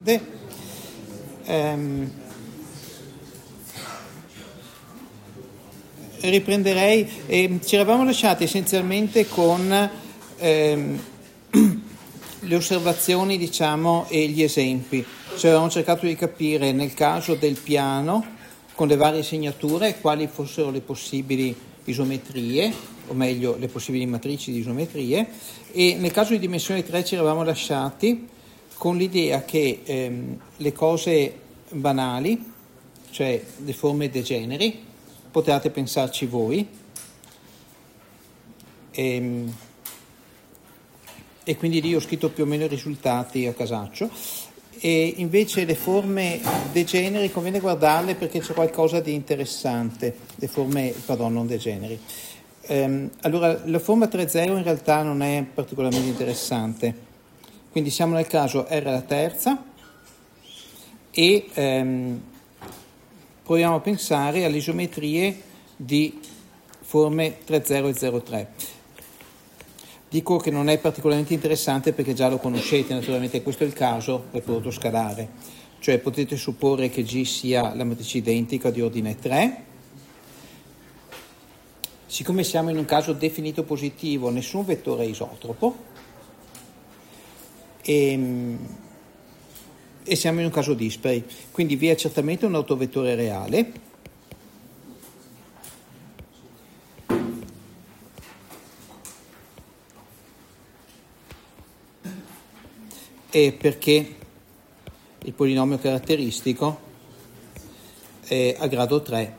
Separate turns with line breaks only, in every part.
Riprenderei, ci eravamo lasciati essenzialmente con le osservazioni, diciamo, e gli esempi. Cioè avevamo cercato di capire nel caso del piano con le varie segnature quali fossero le possibili isometrie, o meglio le possibili matrici di isometrie, e nel caso di dimensione 3 ci eravamo lasciati con l'idea che le cose banali, cioè le forme degeneri, potete pensarci voi, e quindi lì ho scritto più o meno i risultati a casaccio, e invece le forme degeneri conviene guardarle perché c'è qualcosa di interessante, le forme, non degeneri. Allora, la forma 3,0 in realtà non è particolarmente interessante, quindi siamo nel caso R alla terza e proviamo a pensare alle isometrie di forme 3,0 e 0,3. Dico che non è particolarmente interessante perché già lo conoscete, naturalmente questo è il caso del prodotto scalare, cioè potete supporre che G sia la matrice identica di ordine 3. Siccome siamo in un caso definito positivo, nessun vettore è isotropo e siamo in un caso dispari, quindi vi è certamente un autovettore reale e perché il polinomio caratteristico è a grado 3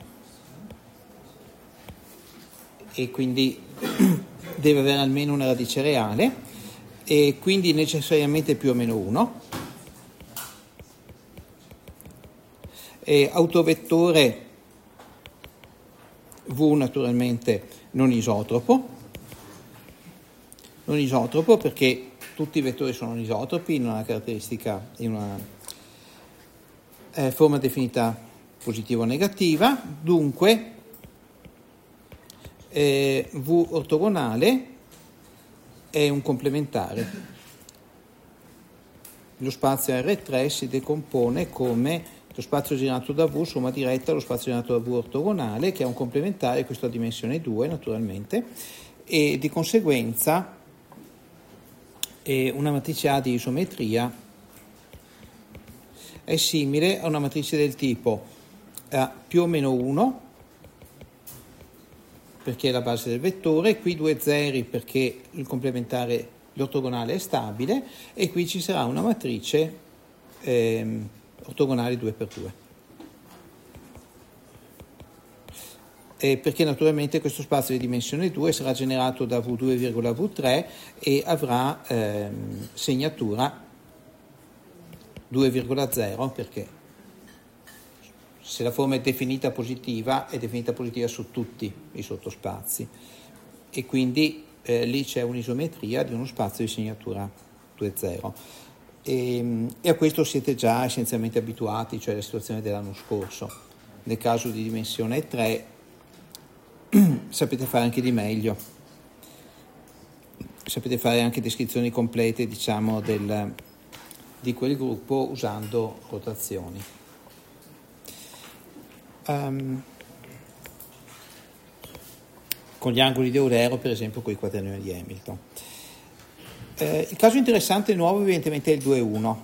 e quindi deve avere almeno una radice reale e quindi necessariamente più o meno 1. Autovettore V naturalmente non isotropo perché tutti i vettori sono isotropi in una caratteristica, in una forma definita positiva o negativa, dunque V ortogonale è un complementare. Lo spazio R3 si decompone come lo spazio generato da V somma diretta allo spazio generato da V ortogonale, che è un complementare, questo a dimensione 2 naturalmente, e di conseguenza una matrice A di isometria è simile a una matrice del tipo più o meno 1, perché è la base del vettore, qui 2 zeri perché il complementare, l'ortogonale è stabile, e qui ci sarà una matrice ortogonale 2x2. Perché naturalmente questo spazio di dimensione 2 sarà generato da V2,V3 e avrà segnatura 2,0, perché se la forma è definita positiva su tutti i sottospazi e quindi lì c'è un'isometria di uno spazio di segnatura 2,0 e a questo siete già essenzialmente abituati, cioè la situazione dell'anno scorso. Nel caso di dimensione 3 sapete fare anche di meglio, sapete fare anche descrizioni complete, diciamo, di quel gruppo usando rotazioni. Con gli angoli di Eulero, per esempio, con i quaternioni di Hamilton. Il caso interessante nuovo evidentemente è il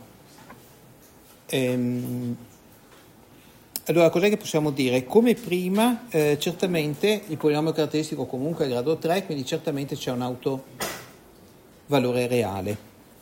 2,1. Allora, cos'è che possiamo dire? Come prima, certamente il polinomio caratteristico comunque è a grado 3, quindi certamente c'è un autovalore reale.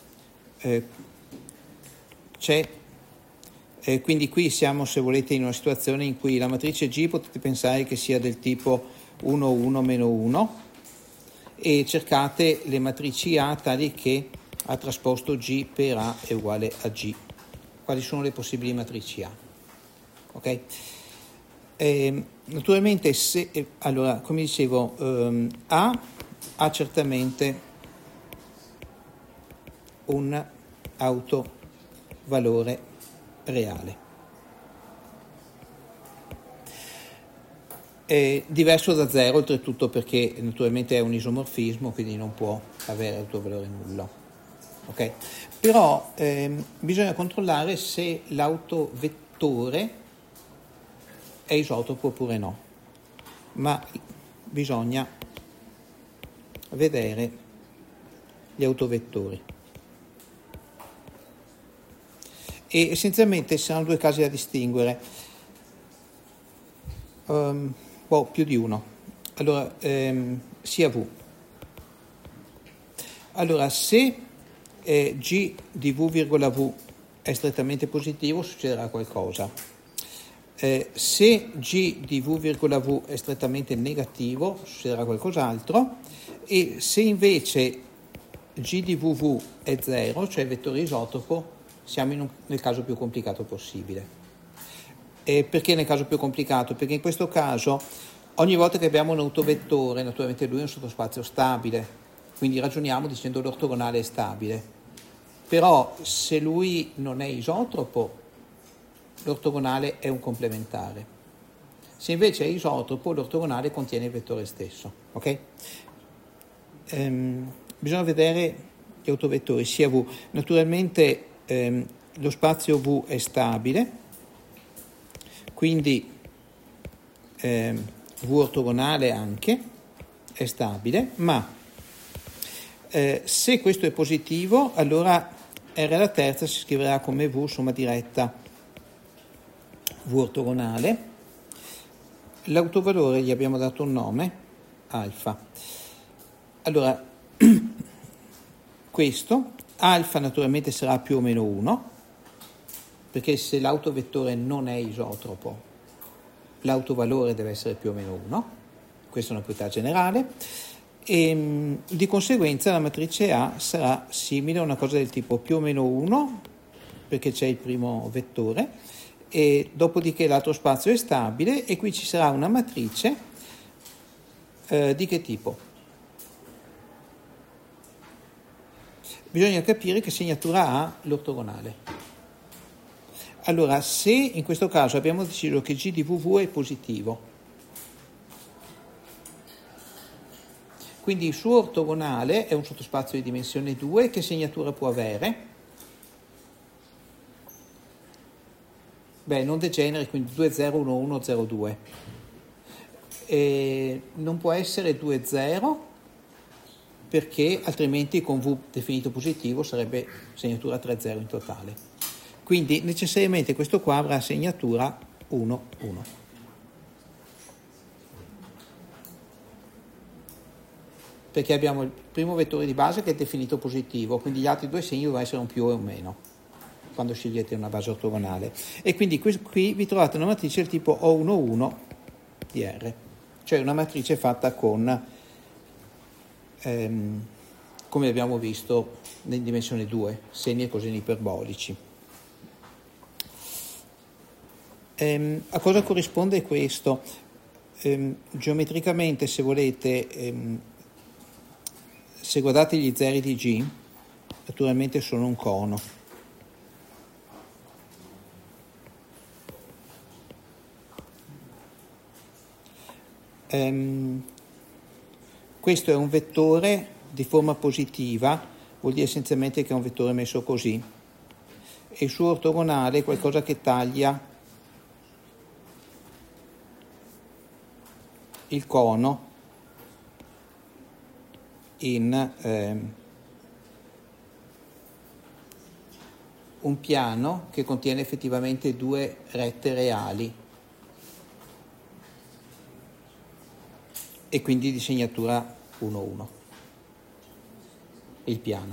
Quindi qui siamo, se volete, in una situazione in cui la matrice G potete pensare che sia del tipo 1, 1, meno 1 e cercate le matrici A tali che A trasposto G per A è uguale a G. Quali sono le possibili matrici A? Ok? Naturalmente, allora, come dicevo, A ha certamente un autovalore reale. È diverso da 0 oltretutto perché naturalmente è un isomorfismo, quindi non può avere autovalore nullo. ok? Però bisogna controllare se l'autovettore è isotropo oppure no, ma bisogna vedere gli autovettori. E essenzialmente saranno due casi da distinguere, più di uno. Allora, sia V. Allora, se G di V, V è strettamente positivo, succederà qualcosa. Se G di V, V è strettamente negativo, succederà qualcos'altro. E se invece G di VV è 0, cioè vettore isotropo, siamo nel caso più complicato possibile. Perché nel caso più complicato? Perché in questo caso ogni volta che abbiamo un autovettore, naturalmente lui è un sottospazio stabile, quindi ragioniamo dicendo l'ortogonale è stabile. Però se lui non è isotropo, l'ortogonale è un complementare. Se invece è isotropo, l'ortogonale contiene il vettore stesso. Ok? Bisogna vedere gli autovettori, sia V. Naturalmente lo spazio V è stabile, quindi V ortogonale anche è stabile, ma se questo è positivo, allora R alla terza si scriverà come V somma diretta V ortogonale. L'autovalore gli abbiamo dato un nome, alfa. Allora, questo alfa naturalmente sarà più o meno 1, perché se l'autovettore non è isotropo, l'autovalore deve essere più o meno 1, questa è una proprietà generale, e di conseguenza la matrice A sarà simile a una cosa del tipo più o meno 1, perché c'è il primo vettore, e dopodiché l'altro spazio è stabile, e qui ci sarà una matrice di che tipo? Bisogna capire che segnatura ha l'ortogonale. Allora, se in questo caso abbiamo deciso che G di VV è positivo, quindi il suo ortogonale è un sottospazio di dimensione 2, che segnatura può avere? Beh, non degenere, quindi 2, 0, 1, 1, 0, 2. E non può essere 2, 0, perché altrimenti con V definito positivo sarebbe segnatura 3,0 in totale. Quindi necessariamente questo qua avrà segnatura 1, 1. Perché abbiamo il primo vettore di base che è definito positivo, quindi gli altri due segni devono essere un più o un meno quando scegliete una base ortogonale. E quindi qui vi trovate una matrice del tipo O11 di R, cioè una matrice fatta con come abbiamo visto in dimensione 2, seni e coseni iperbolici. A cosa corrisponde questo? Geometricamente, se volete, se guardate gli zeri di G, naturalmente sono un cono. Questo è un vettore di forma positiva, vuol dire essenzialmente che è un vettore messo così, e il suo ortogonale è qualcosa che taglia il cono in un piano che contiene effettivamente due rette reali e quindi di segnatura 1, 1. Il piano.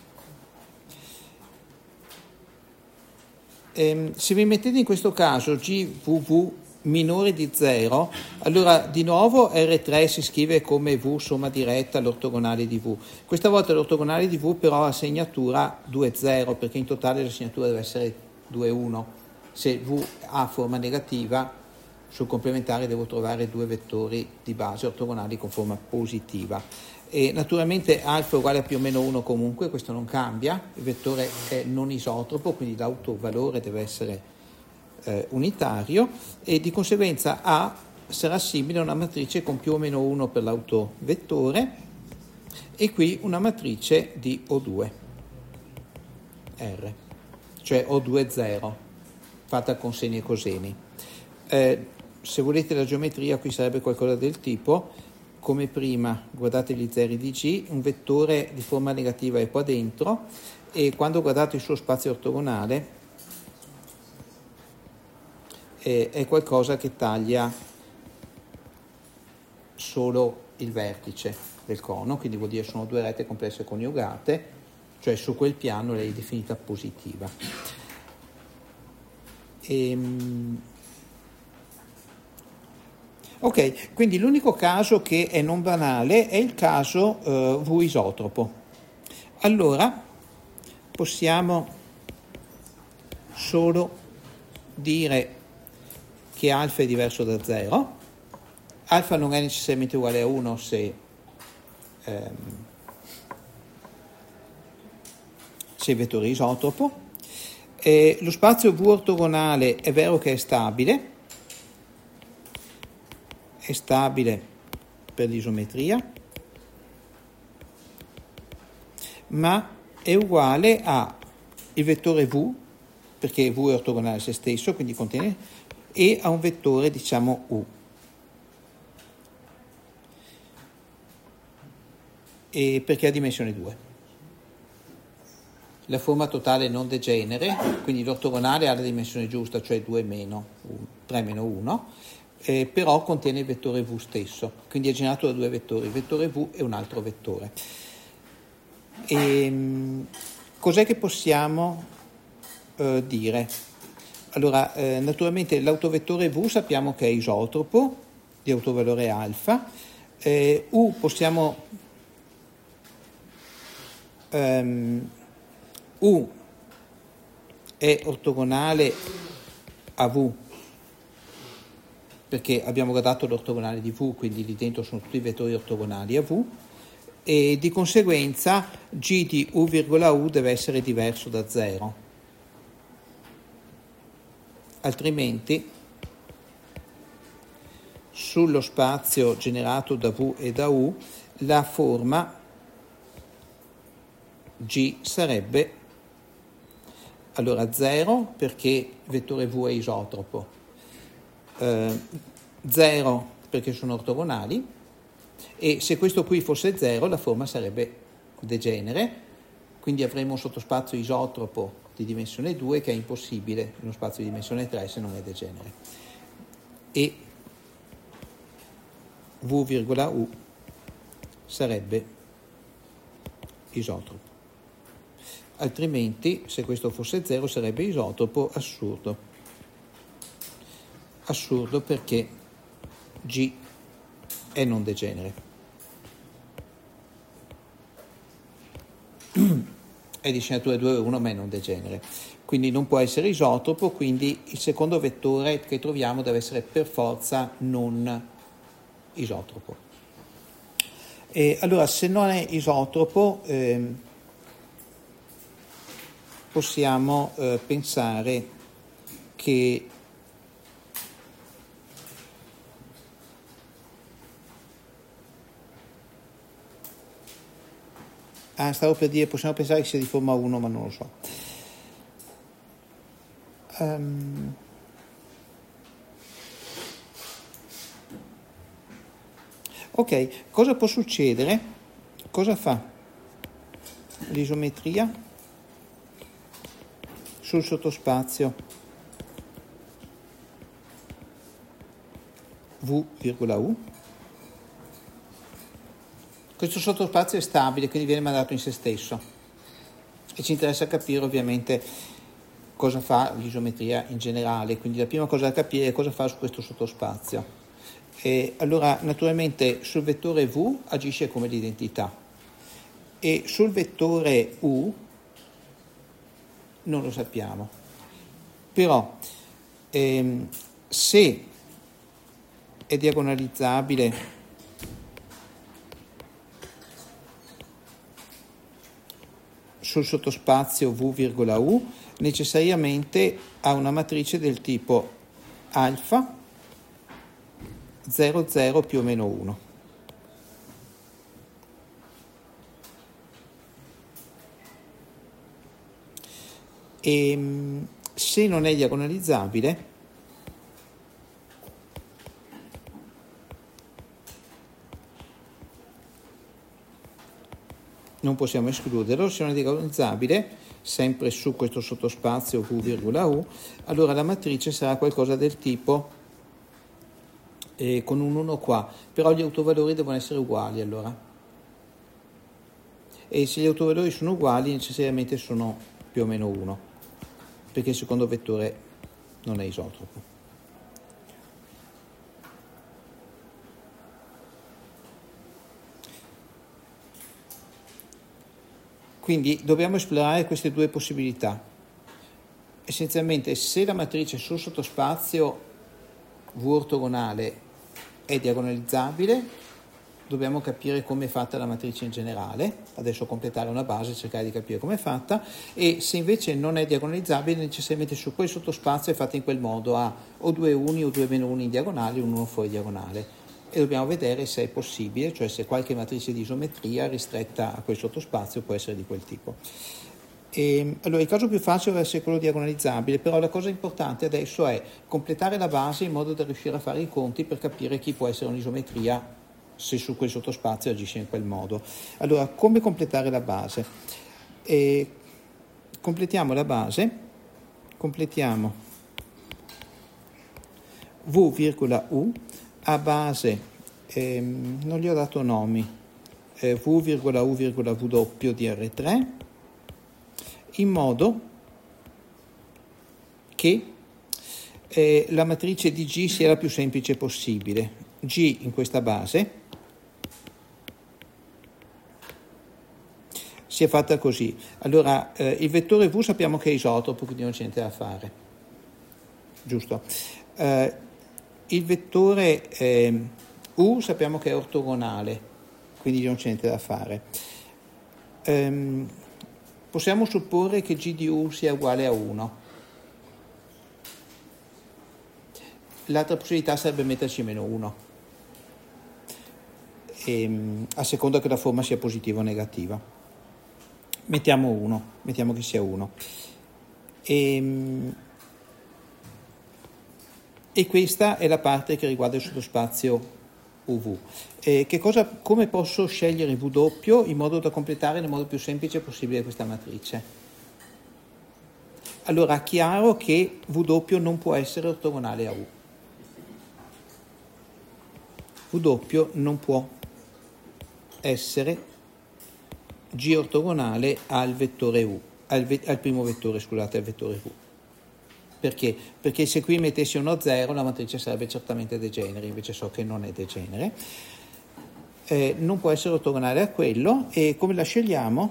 Se vi mettete in questo caso GVV minore di 0, allora di nuovo R3 si scrive come V somma diretta all'ortogonale di V. Questa volta l'ortogonale di V però ha segnatura 2,0, perché in totale la segnatura deve essere 2,1. Se V ha forma negativa, sul complementare devo trovare due vettori di base ortogonali con forma positiva. E naturalmente alfa è uguale a più o meno 1 comunque, questo non cambia, il vettore è non isotropo, quindi l'autovalore deve essere unitario, e di conseguenza A sarà simile a una matrice con più o meno 1 per l'autovettore, e qui una matrice di O2. R, cioè ho 2 0 fatta con seni e coseni. Se volete la geometria qui sarebbe qualcosa del tipo, come prima, guardate gli zeri di G, un vettore di forma negativa è qua dentro, e quando guardate il suo spazio ortogonale è qualcosa che taglia solo il vertice del cono, quindi vuol dire sono due rette complesse coniugate, cioè su quel piano lei è definita positiva. Ok, quindi l'unico caso che è non banale è il caso V isotropo. Allora possiamo solo dire che alfa è diverso da 0. Alfa non è necessariamente uguale a 1 se il vettore è isotropo. Lo spazio V ortogonale è vero che è stabile per l'isometria, ma è uguale a il vettore V, perché V è ortogonale a se stesso, quindi contiene, e a un vettore, diciamo, U. E perché ha dimensione 2. La forma totale non degenere, quindi l'ortogonale ha la dimensione giusta, cioè 2 meno 3 meno 1, però contiene il vettore V stesso, quindi è generato da due vettori, il vettore V e un altro vettore. Cos'è che possiamo dire? Allora, naturalmente l'autovettore V sappiamo che è isotropo di autovalore alfa, U possiamo U è ortogonale a V perché abbiamo guardato l'ortogonale di V, quindi lì dentro sono tutti i vettori ortogonali a V, e di conseguenza G di U, U deve essere diverso da 0, altrimenti sullo spazio generato da V e da U la forma G sarebbe allora 0 perché il vettore V è isotropo, 0 perché sono ortogonali, e se questo qui fosse 0 la forma sarebbe degenere, quindi avremo un sottospazio isotropo di dimensione 2 che è impossibile in uno spazio di dimensione 3 se non è degenere, e V, U sarebbe isotropo. Altrimenti, se questo fosse 0, sarebbe isotropo, assurdo. Assurdo perché G è non degenere. È di scenatura 2-1, ma è non degenere. Quindi non può essere isotropo, quindi il secondo vettore che troviamo deve essere per forza non isotropo. E allora, se non è isotropo, possiamo pensare che stavo per dire, possiamo pensare che sia di forma 1, ma non lo so. Ok, cosa può succedere? Cosa fa l'isometria sul sottospazio V, U? Questo sottospazio è stabile, quindi viene mandato in se stesso, e ci interessa capire ovviamente cosa fa l'isometria in generale, quindi la prima cosa da capire è cosa fa su questo sottospazio. E allora naturalmente sul vettore V agisce come l'identità, e sul vettore U non lo sappiamo, però se è diagonalizzabile sul sottospazio V, U, necessariamente ha una matrice del tipo alfa 0, 0 più o meno 1. E se non è diagonalizzabile, non possiamo escluderlo. Se non è diagonalizzabile, sempre su questo sottospazio v,u, allora la matrice sarà qualcosa del tipo con un 1 qua, però gli autovalori devono essere uguali allora. E se gli autovalori sono uguali necessariamente sono più o meno 1, perché il secondo vettore non è isotropo. Quindi dobbiamo esplorare queste due possibilità. Essenzialmente, se la matrice sul sottospazio V ortogonale è diagonalizzabile, dobbiamo capire come è fatta la matrice in generale, adesso completare una base e cercare di capire come è fatta, e se invece non è diagonalizzabile, necessariamente su quel sottospazio è fatta in quel modo, ha o due uni o due meno uni in diagonale o un uno fuori diagonale, e dobbiamo vedere se è possibile, cioè se qualche matrice di isometria ristretta a quel sottospazio può essere di quel tipo. Allora il caso più facile deve essere quello diagonalizzabile, però la cosa importante adesso è completare la base in modo da riuscire a fare i conti per capire chi può essere un'isometria se su quel sottospazio agisce in quel modo. Allora, come completare la base? Completiamo la base, completiamo v,u a base, non gli ho dato nomi, v,u,v di R3, in modo che la matrice di G sia la più semplice possibile. G in questa base si è fatta così. Allora, il vettore V sappiamo che è isotropo, quindi non c'è niente da fare. Giusto? Il vettore U sappiamo che è ortogonale, quindi non c'è niente da fare. Possiamo supporre che G di U sia uguale a 1. L'altra possibilità sarebbe metterci meno 1, a seconda che la forma sia positiva o negativa. Mettiamo 1, mettiamo che sia 1. E questa è la parte che riguarda il sottospazio UV. Come posso scegliere W in modo da completare nel modo più semplice possibile questa matrice? Allora, chiaro che W non può essere ortogonale a U. W non può essere G ortogonale al vettore U, al primo vettore, scusate, al vettore V. Perché? Perché se qui mettessi uno 0 la matrice sarebbe certamente degenere, invece so che non è degenere. Non può essere ortogonale a quello, e come la scegliamo?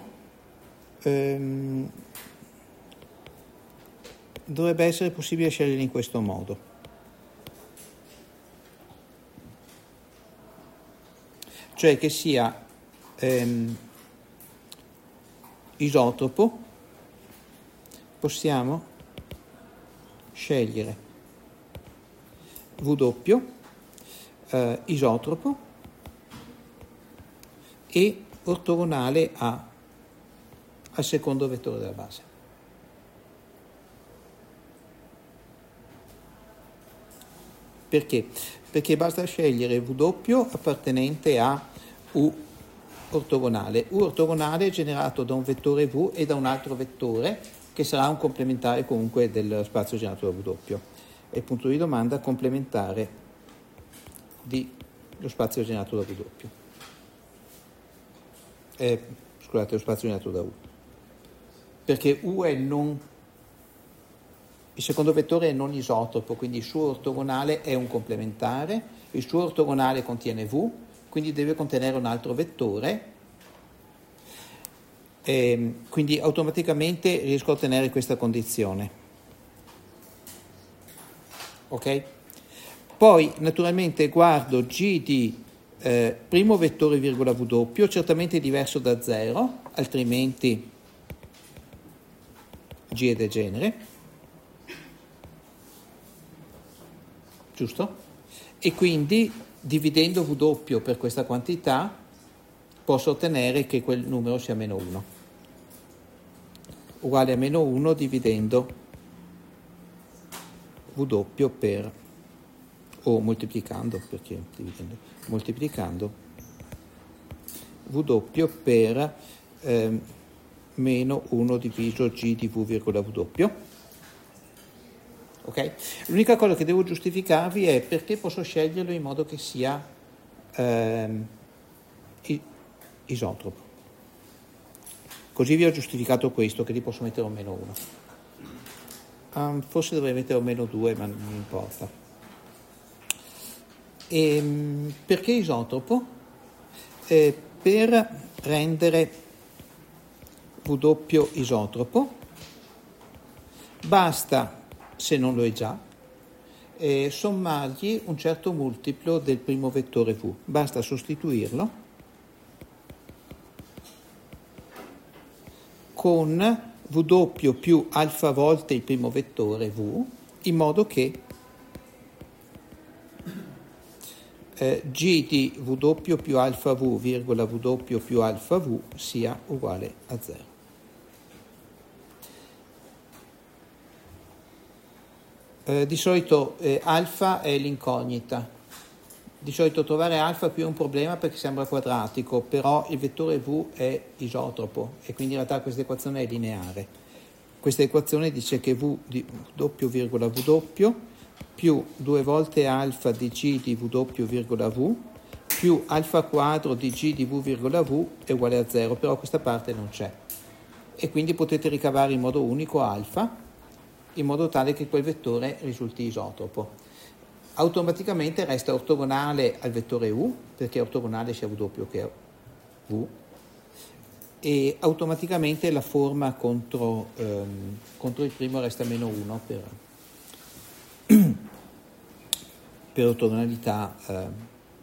Dovrebbe essere possibile scegliere in questo modo. Cioè che sia isotropo, possiamo scegliere W isotropo e ortogonale al secondo vettore della base. Perché? Perché basta scegliere W appartenente a U ortogonale. U ortogonale è generato da un vettore V e da un altro vettore che sarà un complementare comunque del spazio generato da W. È il punto di domanda complementare dello spazio generato da W. Scusate, lo spazio generato da U. Perché U è non... Il secondo vettore è non isotropo, quindi il suo ortogonale è un complementare, il suo ortogonale contiene V, quindi deve contenere un altro vettore, quindi automaticamente riesco a ottenere questa condizione. Ok? Poi naturalmente guardo G di primo vettore virgola W, certamente diverso da 0, altrimenti G è degenere. Giusto? E quindi dividendo W per questa quantità posso ottenere che quel numero sia meno 1. uguale a meno 1 dividendo W per, o moltiplicando, perché dividendo, moltiplicando W per meno 1 diviso G di V virgola W. Ok? L'unica cosa che devo giustificarvi è perché posso sceglierlo in modo che sia isotropo. Così vi ho giustificato questo, che lì posso mettere un meno 1. Forse dovrei mettere un meno 2, ma non importa. Perché isotropo? Per rendere W isotropo basta, se non lo è già, sommargli un certo multiplo del primo vettore V. Basta sostituirlo con W più alfa volte il primo vettore V, in modo che G di W più alfa V virgola W più alfa V sia uguale a 0. Di solito alfa è l'incognita. Di solito trovare alfa qui è un problema perché sembra quadratico, però il vettore V è isotropo e quindi in realtà questa equazione è lineare. Questa equazione dice che V di W virgola W più 2 volte alfa di G di W virgola V più alfa quadro di G di V virgola V è uguale a 0, però questa parte non c'è. E quindi potete ricavare in modo unico alfa, in modo tale che quel vettore risulti isotropo. Automaticamente resta ortogonale al vettore U, perché è ortogonale sia W che V, e automaticamente la forma contro il primo resta meno 1 per ortogonalità.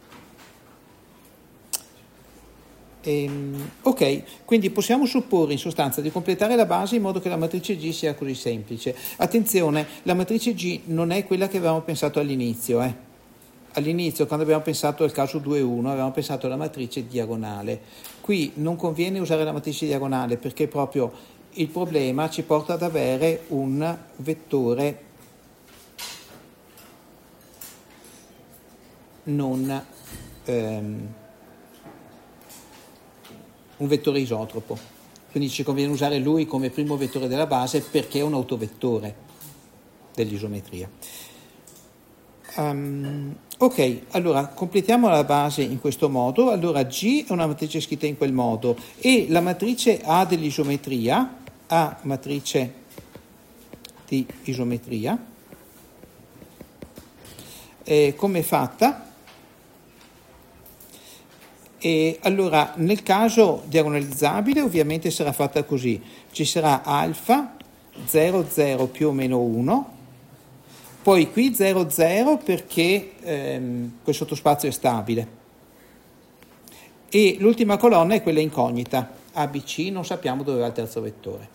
Ok, quindi possiamo supporre in sostanza di completare la base in modo che la matrice G sia così semplice. Attenzione, la matrice G non è quella che avevamo pensato all'inizio. All'inizio, quando abbiamo pensato al caso 2-1, avevamo pensato alla matrice diagonale. Qui non conviene usare la matrice diagonale perché proprio il problema ci porta ad avere un vettore non... un vettore isotropo, quindi ci conviene usare lui come primo vettore della base perché è un autovettore dell'isometria. Ok, allora completiamo la base in questo modo. Allora G è una matrice scritta in quel modo e la matrice A dell'isometria, A matrice di isometria, come è fatta? E allora nel caso diagonalizzabile ovviamente sarà fatta così, ci sarà alfa 0 0 più o meno 1, poi qui 0 0 perché quel sottospazio è stabile e l'ultima colonna è quella incognita, ABC non sappiamo dove va il terzo vettore.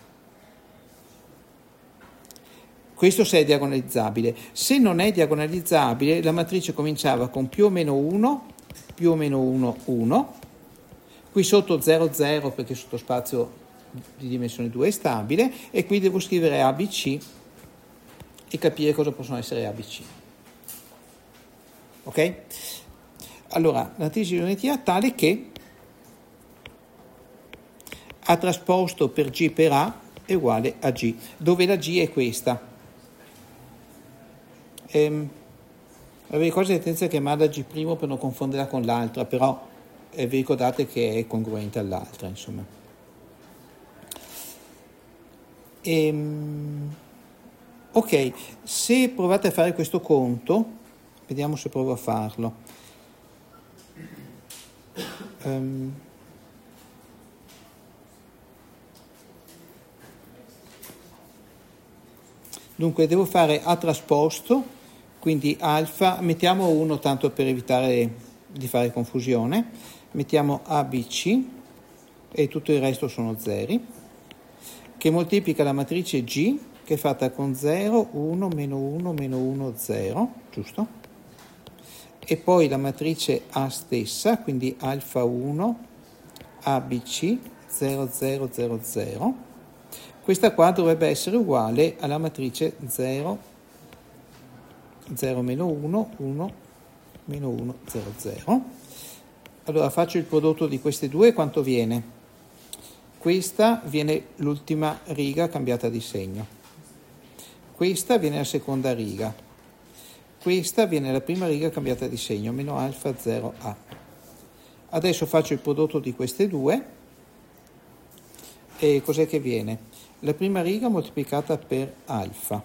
Questo se è diagonalizzabile. Se non è diagonalizzabile la matrice cominciava con più o meno 1 più o meno 1, 1, qui sotto 0, 0 perché il sottosspazio di dimensione 2 è stabile e qui devo scrivere ABC e capire cosa possono essere ABC. Ok? Allora, la matrice di isometria è tale che A trasposto per G per A è uguale a G, dove la G è questa. Vi cose attenzione a chiamarla G' per non confonderla con l'altra, però vi ricordate che è congruente all'altra, insomma. Ok, se provate a fare questo conto, vediamo se provo a farlo. Dunque devo fare A trasposto, quindi alfa, mettiamo 1 tanto per evitare di fare confusione, mettiamo ABC e tutto il resto sono zeri, che moltiplica la matrice G, che è fatta con 0, 1, meno 1, meno 1, 0, giusto? E poi la matrice A stessa, quindi alfa 1, ABC, 0, 0, 0, 0. Questa qua dovrebbe essere uguale alla matrice 0, 0 meno 1, 1, meno 1, 0, 0. Allora faccio il prodotto di queste due, quanto viene? Questa viene l'ultima riga cambiata di segno. Questa viene la seconda riga. Questa viene la prima riga cambiata di segno, meno alfa 0a. Adesso faccio il prodotto di queste due e cos'è che viene? La prima riga moltiplicata per alfa.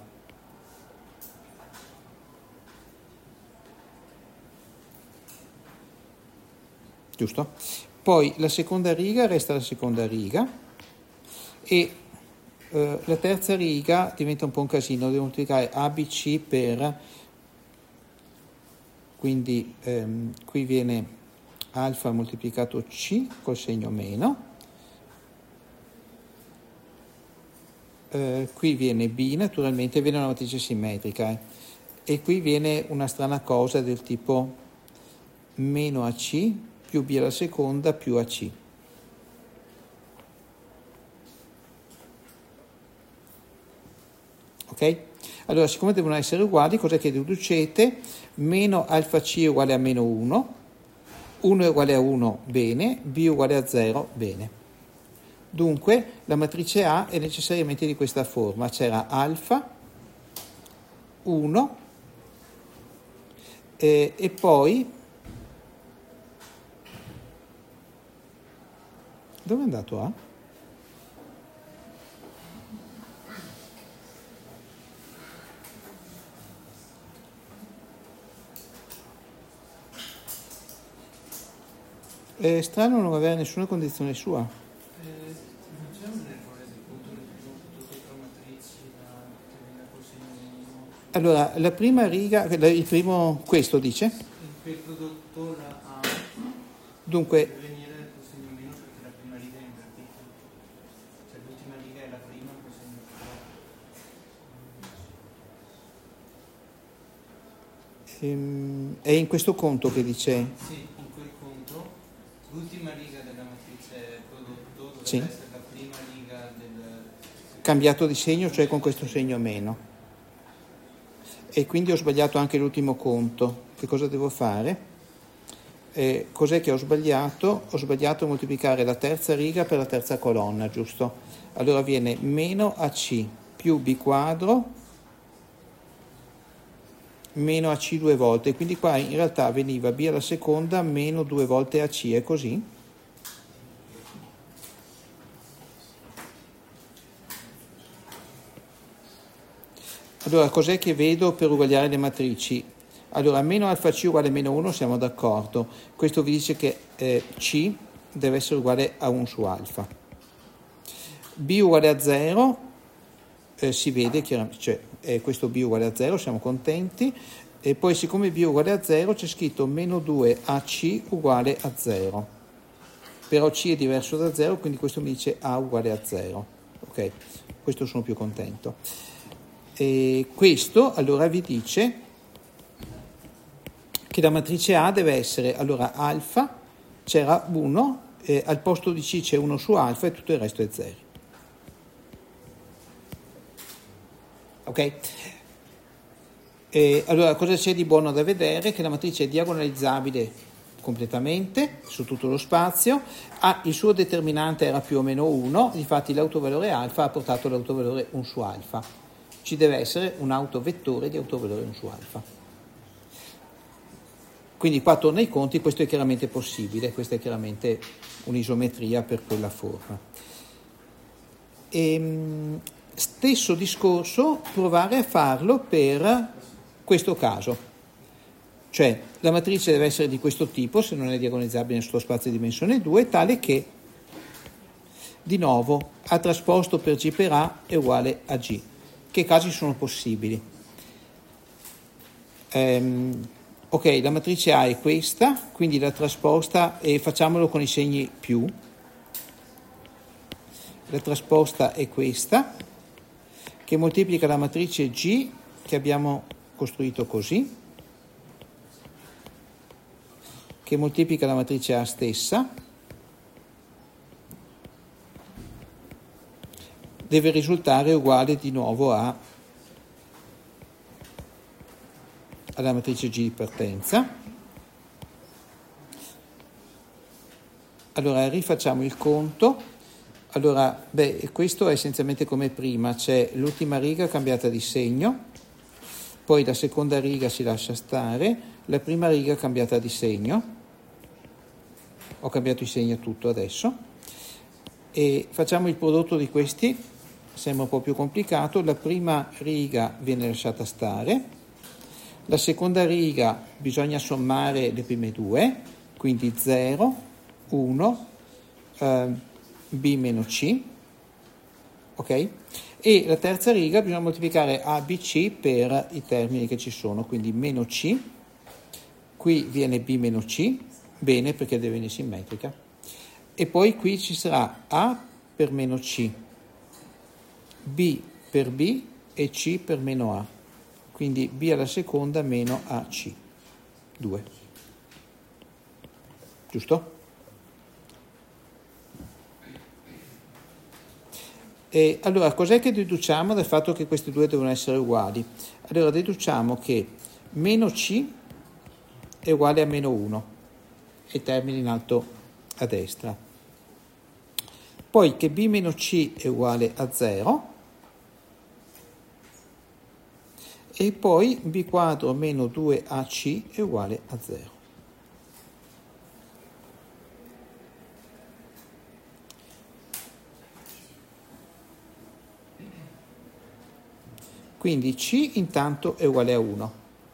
Giusto? Poi la seconda riga resta la seconda riga e la terza riga diventa un po' un casino, devo moltiplicare ABC per, quindi qui viene alfa moltiplicato C col segno meno, qui viene B, naturalmente viene una matrice simmetrica e qui viene una strana cosa del tipo meno AC più B alla seconda più AC. Ok? Allora, siccome devono essere uguali, cos'è che deducete? Meno alfa C è uguale a meno 1, 1 è uguale a 1, bene, B è uguale a 0, bene. Dunque, la matrice A è necessariamente di questa forma. C'era alfa, 1, e poi... Dove è andato A? È strano non avere nessuna condizione sua.
Non c'è un errore del punto del prodotto tra matrici che viene col segno meno?
Allora, la prima riga, il primo, questo dice?
Il prodotto la A
Dunque,
deve venire col segno meno perché la prima riga è invertita. Cioè l'ultima riga è la prima col segno
meno. È in questo conto che dice?
Sì, in quel conto l'ultima riga della matrice prodotto dovrebbe
Sì.
essere la prima riga del...
Cambiato di segno, cioè con questo segno meno. E quindi ho sbagliato anche l'ultimo conto. Che cosa devo fare? Cos'è che ho sbagliato? Ho sbagliato a moltiplicare la terza riga per la terza colonna, giusto? Allora viene meno AC più B quadro meno AC due volte, quindi qua in realtà veniva B alla seconda meno due volte AC, è così? Allora, cos'è che vedo per uguagliare le matrici? Allora, meno alfa C uguale a meno 1, siamo d'accordo. Questo vi dice che C deve essere uguale a 1 su alfa. B uguale a 0, si vede chiaramente, cioè questo B uguale a 0, siamo contenti. E poi siccome B uguale a 0 c'è scritto meno 2 AC uguale a 0. Però C è diverso da 0, quindi questo mi dice A uguale a 0. Ok, questo sono più contento. E questo allora vi dice che la matrice A deve essere, allora alfa c'era 1, al posto di C c'è 1 su alfa e tutto il resto è 0. Ok? Allora cosa c'è di buono da vedere? Che la matrice è diagonalizzabile completamente su tutto lo spazio, il suo determinante era più o meno 1, infatti l'autovalore alfa ha portato l'autovalore 1 su alfa. Ci deve essere un autovettore di autovalore 1 su alfa. Quindi qua torna ai conti, questo è chiaramente possibile, questa è chiaramente un'isometria per quella forma. Stesso discorso provare a farlo per questo caso, cioè la matrice deve essere di questo tipo, se non è diagonalizzabile sullo spazio di dimensione 2, tale che di nuovo A trasposto per G per A è uguale a G. Che casi sono possibili? Ok, la matrice A è questa, quindi la trasposta, e facciamolo con i segni più. La trasposta è questa, che moltiplica la matrice G, che abbiamo costruito così, che moltiplica la matrice A stessa, deve risultare uguale di nuovo alla matrice G di partenza. Allora rifacciamo il conto. Allora, questo è essenzialmente come prima, c'è l'ultima riga cambiata di segno, poi la seconda riga si lascia stare, la prima riga cambiata di segno, ho cambiato i segni a tutto adesso, e facciamo il prodotto di questi, sembra un po' più complicato, la prima riga viene lasciata stare, la seconda riga bisogna sommare le prime due, quindi 0, 1, B meno C, ok? E la terza riga bisogna moltiplicare A, B, C per i termini che ci sono, quindi meno C, qui viene B meno C, bene perché deve venire simmetrica, e poi qui ci sarà A per meno C, B per B e C per meno A, quindi B alla seconda meno AC, 2, giusto? E allora, cos'è che deduciamo dal fatto che questi due devono essere uguali? Allora, deduciamo che meno C è uguale a meno 1, e termine in alto a destra. Poi che B meno C è uguale a 0, e poi B quadro meno 2AC è uguale a 0. Quindi C intanto è uguale a 1.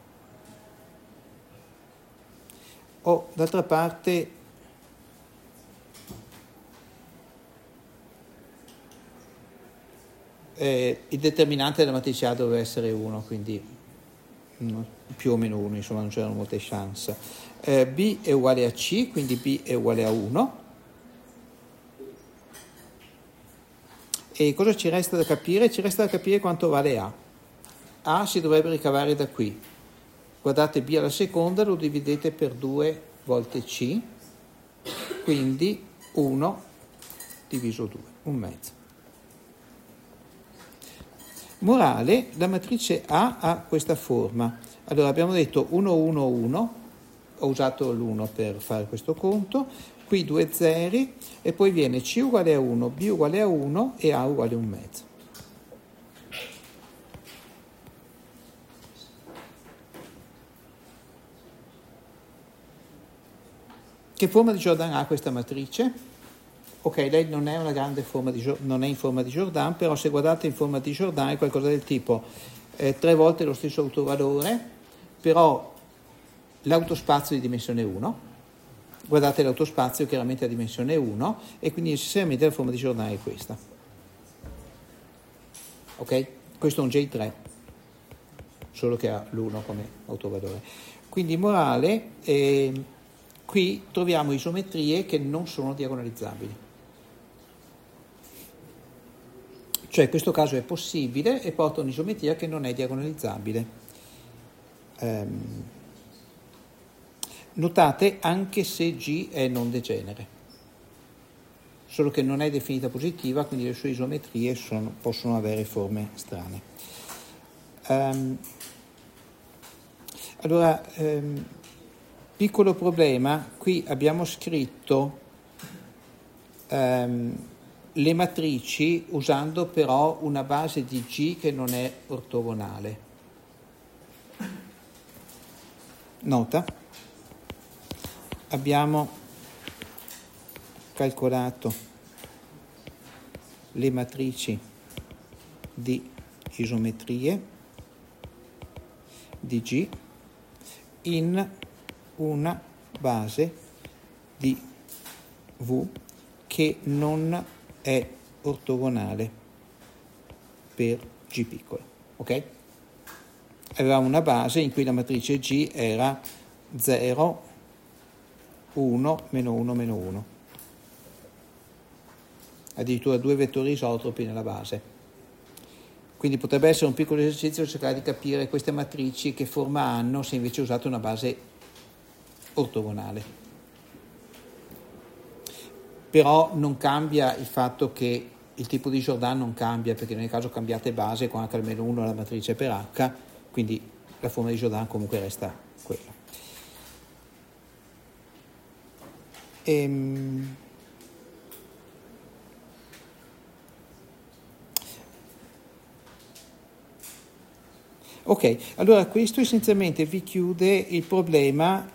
D'altra parte il determinante della matrice A doveva essere 1, quindi più o meno 1, insomma non c'erano molte chance. B è uguale a C, quindi B è uguale a 1. E cosa ci resta da capire? Ci resta da capire quanto vale A. A si dovrebbe ricavare da qui. Guardate B alla seconda, lo dividete per 2 volte C, quindi 1 diviso 2, un mezzo. Morale, la matrice A ha questa forma. Allora abbiamo detto 1, 1, 1, ho usato l'1 per fare questo conto, qui 2 zeri e poi viene C uguale a 1, B uguale a 1 e A uguale a un mezzo. Che forma di Jordan ha questa matrice? Ok, lei non è una grande forma non è in forma di Jordan, però se guardate in forma di Jordan è qualcosa del tipo 3 volte lo stesso autovalore, però l'autospazio di dimensione 1. Guardate l'autospazio chiaramente a dimensione 1 e quindi necessariamente la forma di Jordan è questa. Ok? Questo è un J3, solo che ha l'1 come autovalore. Quindi morale, qui troviamo isometrie che non sono diagonalizzabili. Cioè questo caso è possibile e porta un'isometria che non è diagonalizzabile. Notate anche se G è non degenere, solo che non è definita positiva, quindi le sue isometrie possono avere forme strane. Allora, piccolo problema, qui abbiamo scritto le matrici usando però una base di G che non è ortogonale. Nota, abbiamo calcolato le matrici di isometrie di G in una base di V che non è ortogonale per G piccolo, ok? Avevamo una base in cui la matrice G era 0, 1, meno 1, meno 1. Addirittura 2 vettori isotropi nella base. Quindi potrebbe essere un piccolo esercizio cercare di capire queste matrici che forma hanno se invece usate una base ortogonale. Però non cambia il fatto che il tipo di Jordan non cambia, perché nel caso cambiate base con h almeno 1 la matrice per h, quindi la forma di Jordan comunque resta quella. Ok, allora questo essenzialmente vi chiude il problema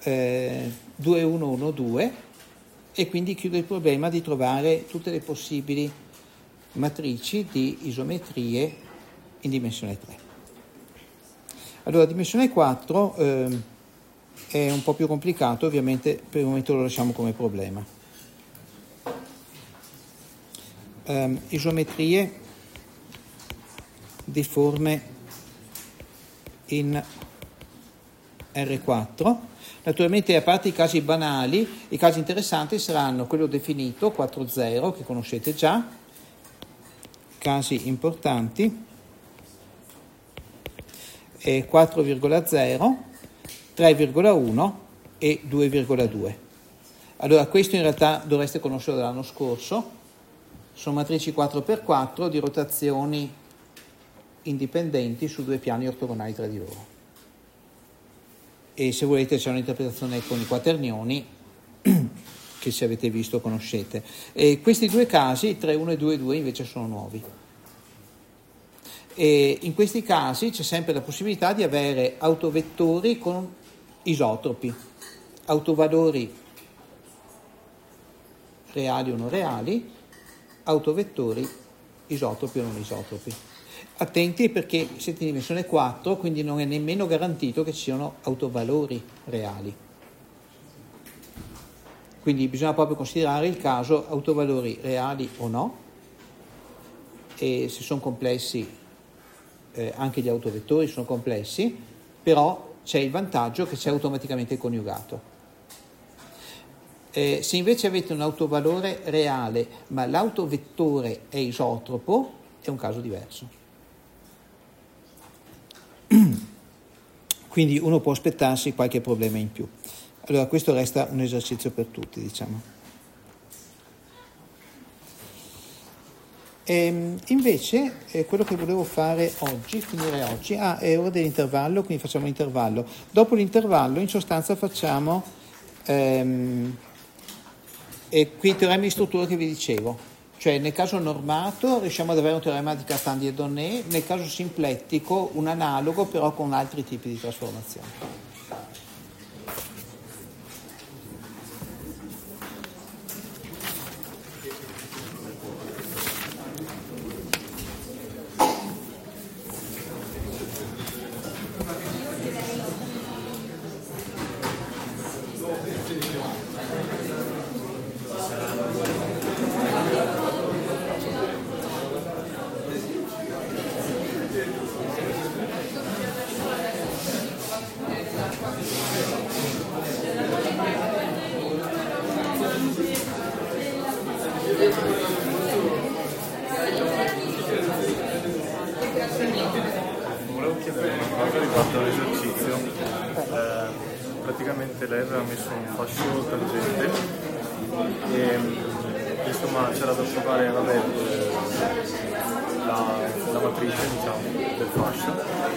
2112 e quindi chiude il problema di trovare tutte le possibili matrici di isometrie in dimensione 3. Allora, dimensione 4 è un po' più complicato, ovviamente per il momento lo lasciamo come problema. Isometrie di forme in R4. Naturalmente, a parte i casi banali, i casi interessanti saranno quello definito 4,0 che conoscete già, casi importanti 4,0, 3,1 e 2,2. Allora, questo in realtà dovreste conoscerlo dall'anno scorso. Sono matrici 4x4 di rotazioni indipendenti su due piani ortogonali tra di loro. E se volete c'è un'interpretazione con i quaternioni che, se avete visto, conoscete. E questi due casi, 3,1 e 2,2, invece sono nuovi. E in questi casi c'è sempre la possibilità di avere autovettori con isotropi, autovalori reali o non reali, autovettori isotropi o non isotropi. Attenti, perché siete in dimensione 4, quindi non è nemmeno garantito che ci siano autovalori reali. Quindi bisogna proprio considerare il caso autovalori reali o no, e se sono complessi anche gli autovettori sono complessi, però c'è il vantaggio che c'è automaticamente il coniugato. Se invece avete un autovalore reale ma l'autovettore è isotropo, è un caso diverso. Quindi uno può aspettarsi qualche problema in più. Allora, questo resta un esercizio per tutti, diciamo. Invece quello che volevo fare oggi, finire oggi, è ora dell'intervallo, quindi facciamo l'intervallo. Dopo l'intervallo in sostanza facciamo quei teoremi di struttura che vi dicevo, cioè nel caso normato riusciamo ad avere un teorema di Cartan e Donné, nel caso simplettico un analogo però con altri tipi di trasformazioni.
Volevo chiedere una cosa riguardo all'esercizio. Praticamente lei aveva messo un fascio tangente e insomma c'era da trovare la matrice, diciamo, del fascio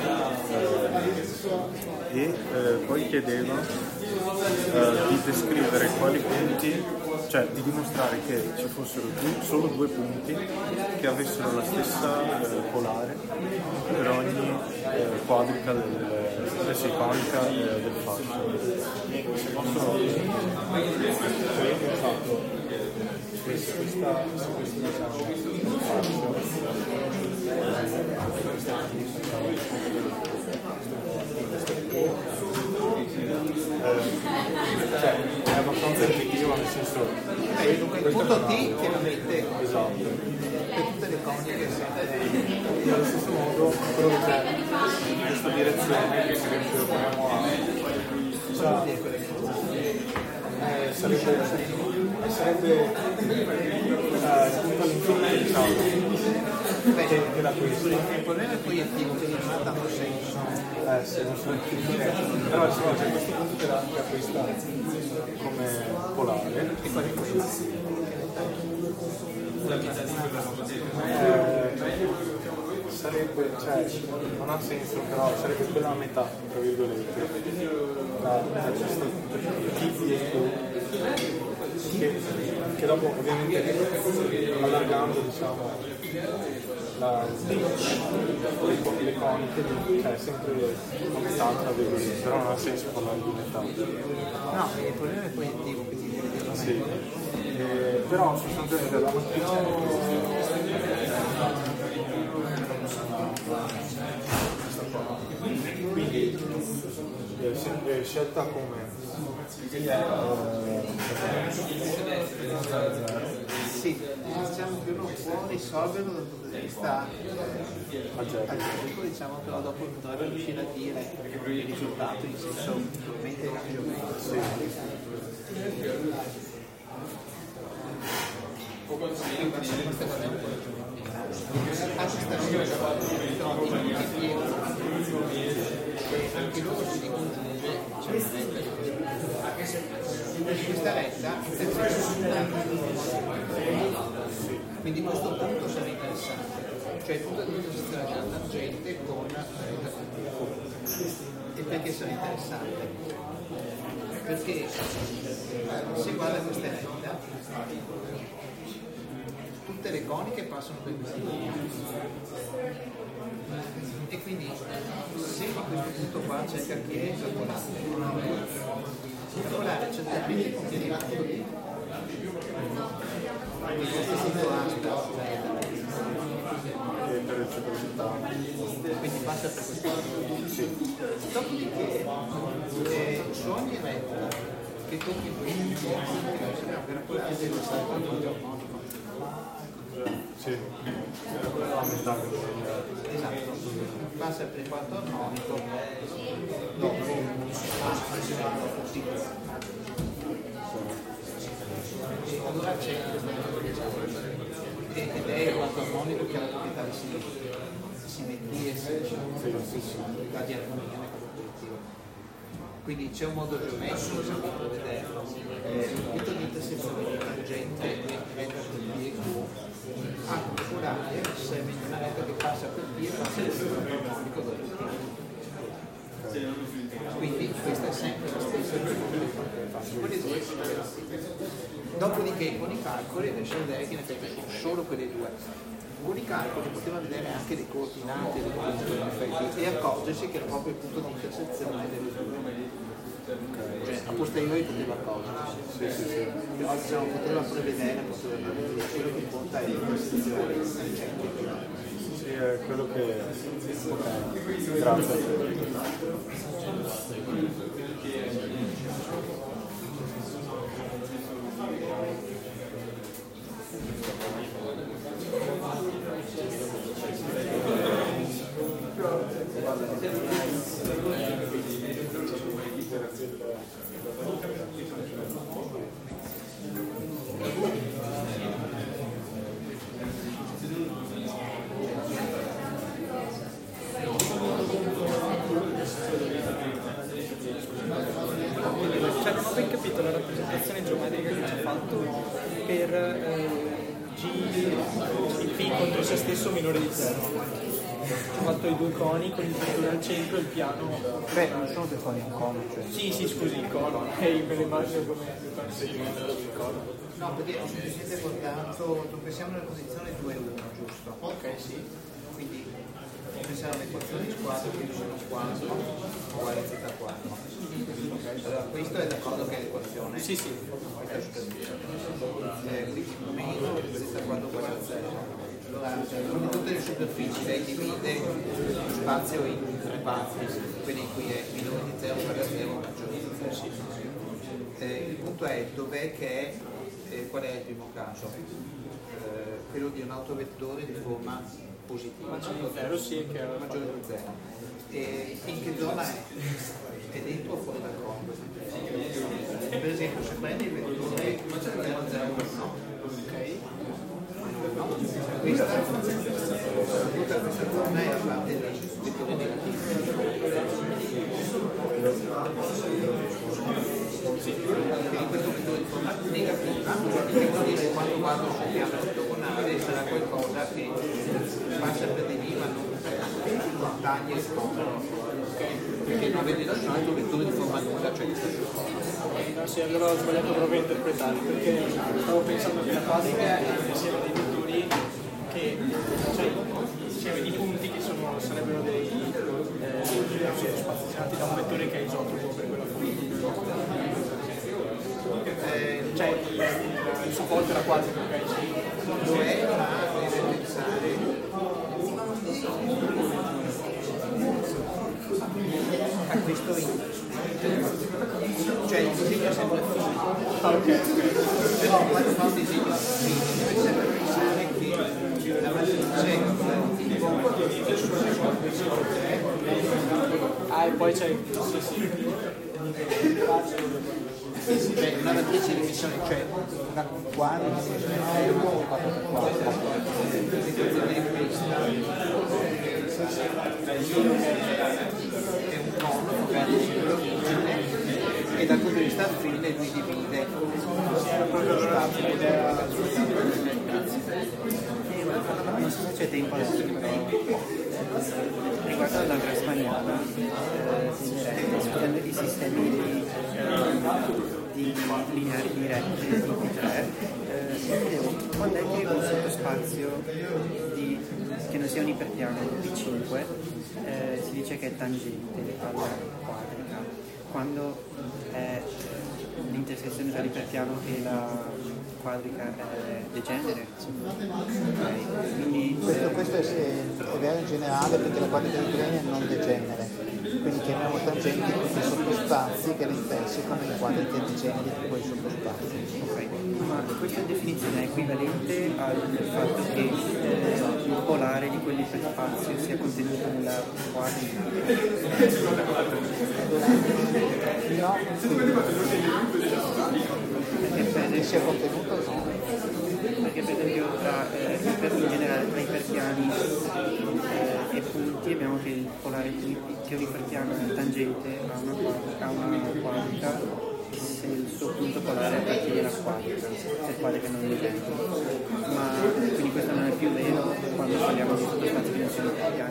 e poi chiedeva di descrivere quali punti, cioè di dimostrare che ci fossero solo due punti che avessero la stessa polare per ogni quadrica conica del fascio. Se posso, questa cioè è abbastanza intuitivo, nel senso
Dunque il punto T chiaramente
esatto,
per tutte le coniche
allo stesso modo quello che c'è in questa direzione, che se lo proviamo a sarebbe tutto all'infinito, diciamo, che da questo.
il problema è proiettivo, quindi non ha tanto senso.
Sì, non so però insomma c'è questo punto che dà anche a questa come polare e poi questo Sarebbe, cioè, non ha senso, però sarebbe quella a metà, tra virgolette, tra questi tipi e che dopo ovviamente allargando, diciamo, le coniche, cioè sempre a metà, tra virgolette, però non ha senso parlare di metà.
No, il problema è proiettivo, quindi devi dirlo
Sì.
meglio.
Però sostanzialmente la matrice quindi è scelta come
Sì, diciamo che uno può risolverlo dal punto di vista algebrico, diciamo, però dopo dovrebbe riuscire a dire il risultato in senso puramente geometrico. Anche loro si dicono questa retta quindi questo punto sarà interessante, cioè il punto di posizione della tangente con e perché sarà interessante? Perché se guarda questa retta tutte le coniche passano per questi e quindi se a questo punto qua c'è che calcolare certamente contiene il punto B quindi questo punto A sta
per reciprocità,
quindi passa per questo punto. Sì. Dopodiché su ogni retta che tocchi questo dobbiamo calcolare se lo sta quanto armonico.
sì, a metà
Esatto, passa per il quarto armonico dopo allora c'è ed è il quarto armonico che ha la proprietà di simmetria e la diarmonia nel caso collettivo. Quindi c'è un modo geometrico per vederlo. Il punto di intersezione di tangente e retta per B e Q a calcolare se una retta che passa per B e passa per il quarto armonico dove quindi questa è sempre la stessa quelle due sono le dopodiché con i calcoli riesce a vedere che in effetti sono solo quelle due con i calcoli poteva vedere anche le coordinate del punto in effetti e accorgersi che era proprio il punto di intersezione delle due cioè a posteriori poteva accorgersi però diciamo poteva prevedere quello che conta è l'intersezione
sì, è quello che ok, grazie.
Cioè non ho ben capito la rappresentazione geometrica che ci ha fatto per G di P contro se stesso minore di 0. Ha fatto i due coni con il punto al centro e il piano.
beh non sono due coni, un cono cioè.
Sì, scusi, il cono. Me le immagino come il cono.
No, perché ho semplicemente portato, pensiamo nella posizione 2-1, giusto?
Ok, sì.
Quindi pensiamo all'equazione di squadra che sono 4 uguale a z4. Okay? Allora questo è d'accordo che è l'equazione?
Sì.
Questa è superficie. Quindi meno z4 uguale a 0. Allora, con tutte le superfici lei divide lo spazio in tre parti, quindi qui è minore di 0 uguale a 0 maggiore di 0. Il punto è dov'è che è, qual è il primo caso? Quello di un autovettore di forma positiva.
Maggiore di 0, sì, che è
maggiore di 0. E in che zona è? È dentro o fuori dal cono? Per esempio, se prendi il vettore 0,01, ok? Questa tutta questa zona è la parte del vettore negativo. Quindi questo vettore di forma negativa che vuol dire quando vado sul piano ortogonale quindi sarà qualcosa che passa per di lì ma non taglia il fondo, perché non vede nessun altro lettore di forma lunga, cioè
No, sì, allora ho sbagliato proprio a interpretare, perché stavo pensando che la quadrica è un insieme di vettori che, cioè, insieme di punti che sarebbero dei spaziati da un vettore che è isotropo per quella forma. Cioè il supporto era quadrico, ok?
lo è, ma deve pensare a questo cioè il disegno è sempre finito. Però quando fa un disegno finito deve sempre pensare che la matrice
e poi c'è
cioè una matrice di missione, cioè una quadra di missione 1 o 4x4 è un cono e dal punto di vista affine lui divide lo spazio.
Non so se c'è tempo adesso, però riguardo all'altra spagnola, studiando i sistemi di lineari diretti di P3, mi chiedevo quando è che un sottospazio che non sia un iperpiano P5 si dice che è tangente alla quadrica, quando è l'intersezione tra l'iperpiano e la quadrica è degenere. Okay. Quindi,
questo è vero in generale perché la quadrica di Grenier non degenere, quindi chiamiamo tangenti tutti i sottospazi che intersecano le quadriche degeneri di quei sottospazi.
okay. Ma questa definizione è equivalente al fatto che il polare di quell'iperspazio sia contenuto nella quadrica?
No,
Perché
sia contenuto no.
Perché per esempio in generale tra iperpiani e punti abbiamo che il polare che un iperpiano è tangente a una quadrica se il suo punto polare appartiene alla quadrica, se il quadrica non è degenere. Ma quindi questo non è più vero quando parliamo di sottospazi che non sono iperpiani.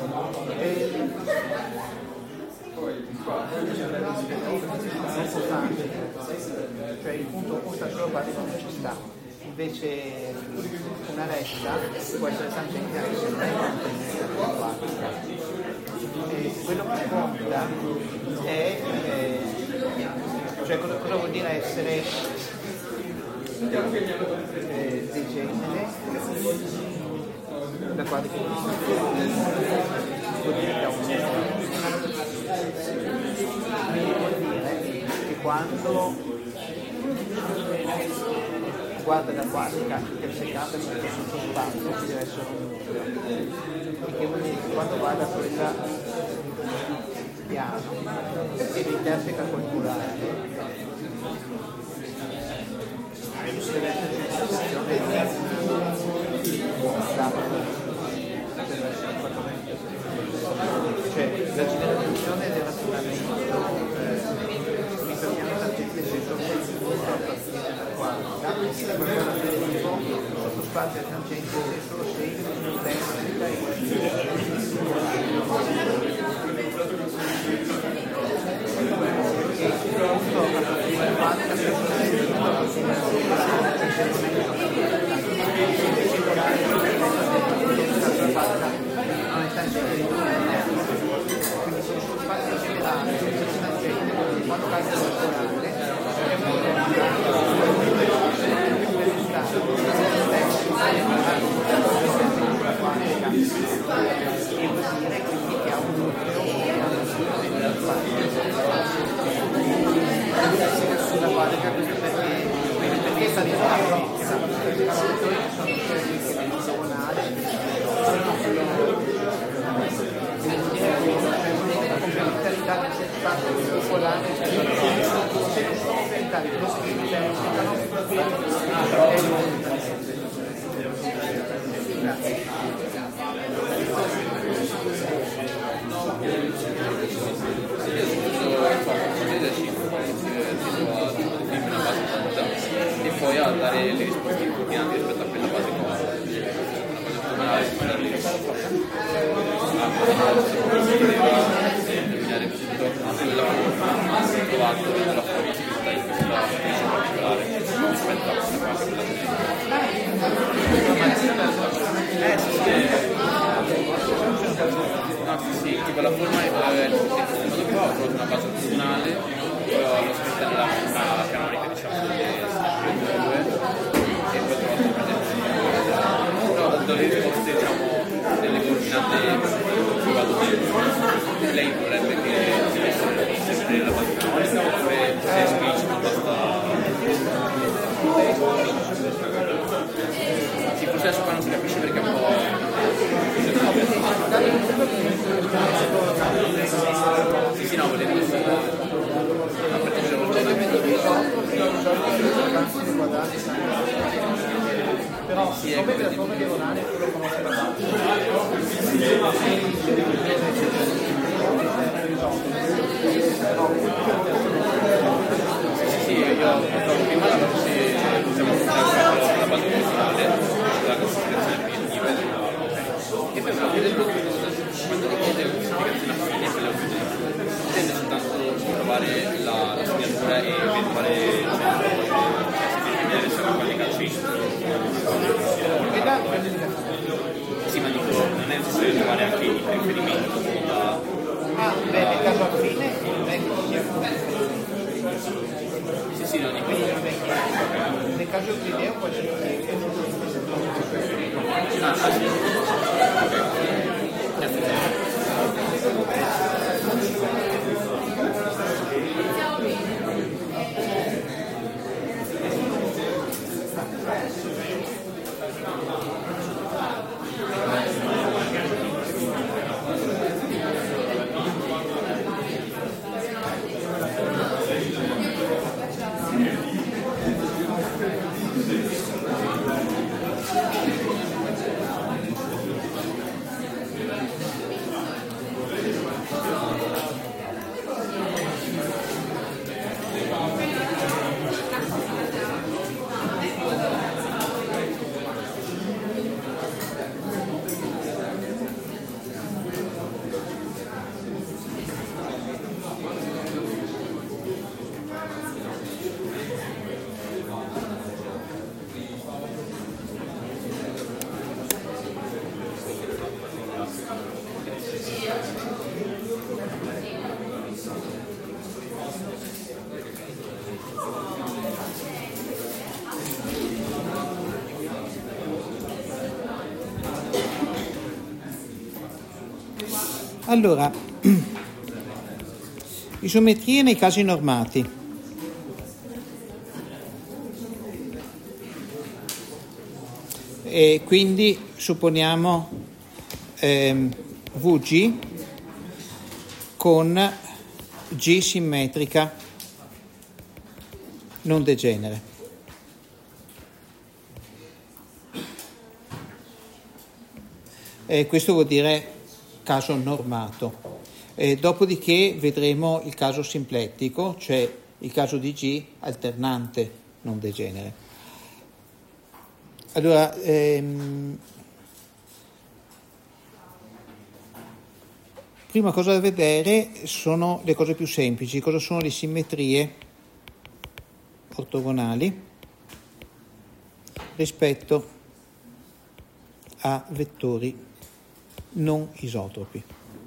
Troppo facile, cioè il punto opposto solo quasi non ci sta, invece una retta può essere tangente anche se non è contenuta nella quadrica. Quello che conta è cioè cosa vuol dire essere degenere la quadrica vuol dire che ha un vuol dire che quando guarda la quadrica intersecata su questo spazio ci deve essere un nucleo, perché vuol dire che quando guarda quella piano e li interseca col polare deve essere cioè la generazione del ragionamento mi fermiamo tangente se solo appartiene alla quadrica e qualcosa per tipo sotto spazio tangente se solo se interseca quindi sono sullo spazio generale quando cade il polare è molto e vuol dire quindi che ha un nucleo sulla quadrica perché sta dicendo che sono diagonale la complementarità del spazio popolare se non sono complementari questi che intersecano
e poi a dare le risposte coordinate rispetto a quella base qua. trovato la forma scritta in questa particolare rispetto a questa qua sì, tipo la forma in modo qua ho trovato una base ortogonale, però l'ho scritta nella forma canonica, diciamo, delle 2 e poi ho trovato però dove risposte, diciamo, delle coordinate che vado dentro. Lei vorrebbe che deve essere sempre nella base canonica oppure se è esplicito basta. Sì, forse adesso qua non si capisce perché è un po'. Sì, no, volevo dire.
Però come la forma diagonale quello conosce la base.
Sì, io prima la base originale, la classificazione primitiva e poi quando richiede una spiegazione affine per le tende soltanto a trovare la segnatura e eventuale vedere se la qualifica al centro. Sì, ma dico, non è necessario trovare anche il riferimento
nel caso affine
sì, no, dico
nel caso Euclideo poi c'è
Allora, isometrie nei casi normati. E quindi supponiamo VG con G simmetrica non degenere. Questo vuol dire caso normato. Dopodiché vedremo il caso simplettico, cioè il caso di G alternante non degenere. Allora, prima cosa da vedere sono le cose più semplici. Cosa sono le simmetrie ortogonali rispetto a vettori non isotropi?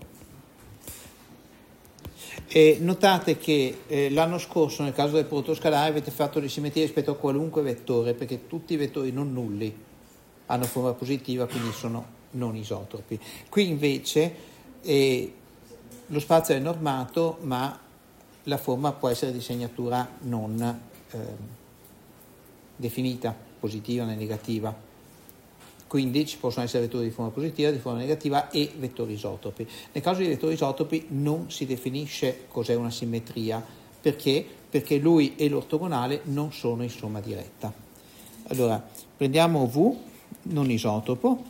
E notate che l'anno scorso nel caso del prodotto scalare avete fatto le simmetrie rispetto a qualunque vettore, perché tutti i vettori non nulli hanno forma positiva, quindi sono non isotropi. Qui invece lo spazio è normato, ma la forma può essere di segnatura non definita, positiva né negativa. Quindi ci possono essere vettori di forma positiva, di forma negativa e vettori isotropi. Nel caso di vettori isotropi non si definisce cos'è una simmetria. Perché? Perché lui e l'ortogonale non sono in somma diretta. Allora, prendiamo V non isotropo,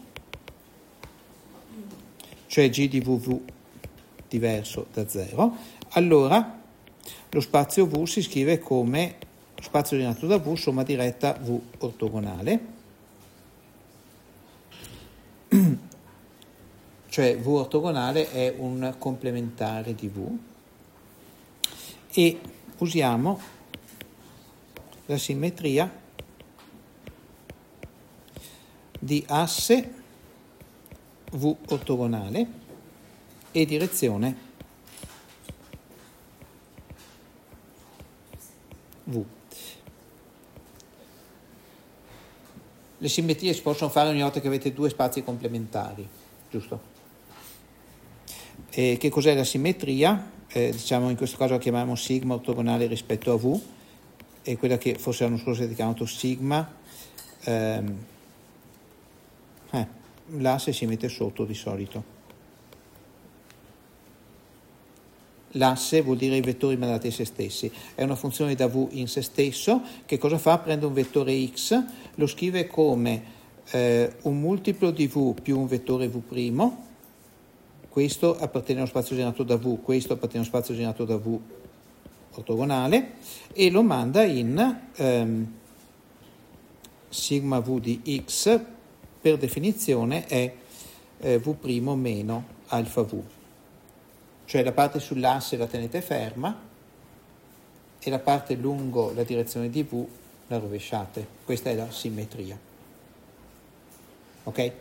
cioè G di VV diverso da 0. Allora, lo spazio V si scrive come spazio originato da V, somma diretta V ortogonale. Cioè V ortogonale è un complementare di V e usiamo la simmetria di asse V ortogonale e direzione V. Le simmetrie si possono fare ogni volta che avete due spazi complementari, giusto? E che cos'è la simmetria? Diciamo in questo caso la chiamiamo sigma ortogonale rispetto a V, e quella che forse l'anno scorso avete chiamato sigma, l'asse si mette sotto di solito. L'asse vuol dire i vettori mandati a se stessi, è una funzione da V in se stesso. Che cosa fa? Prende un vettore X, lo scrive come un multiplo di V più un vettore V', questo appartiene allo spazio generato da V, questo appartiene allo spazio generato da V ortogonale, e lo manda in sigma V di X, per definizione è V' meno alfa V. Cioè la parte sull'asse la tenete ferma e la parte lungo la direzione di V la rovesciate. Questa è la simmetria. Ok?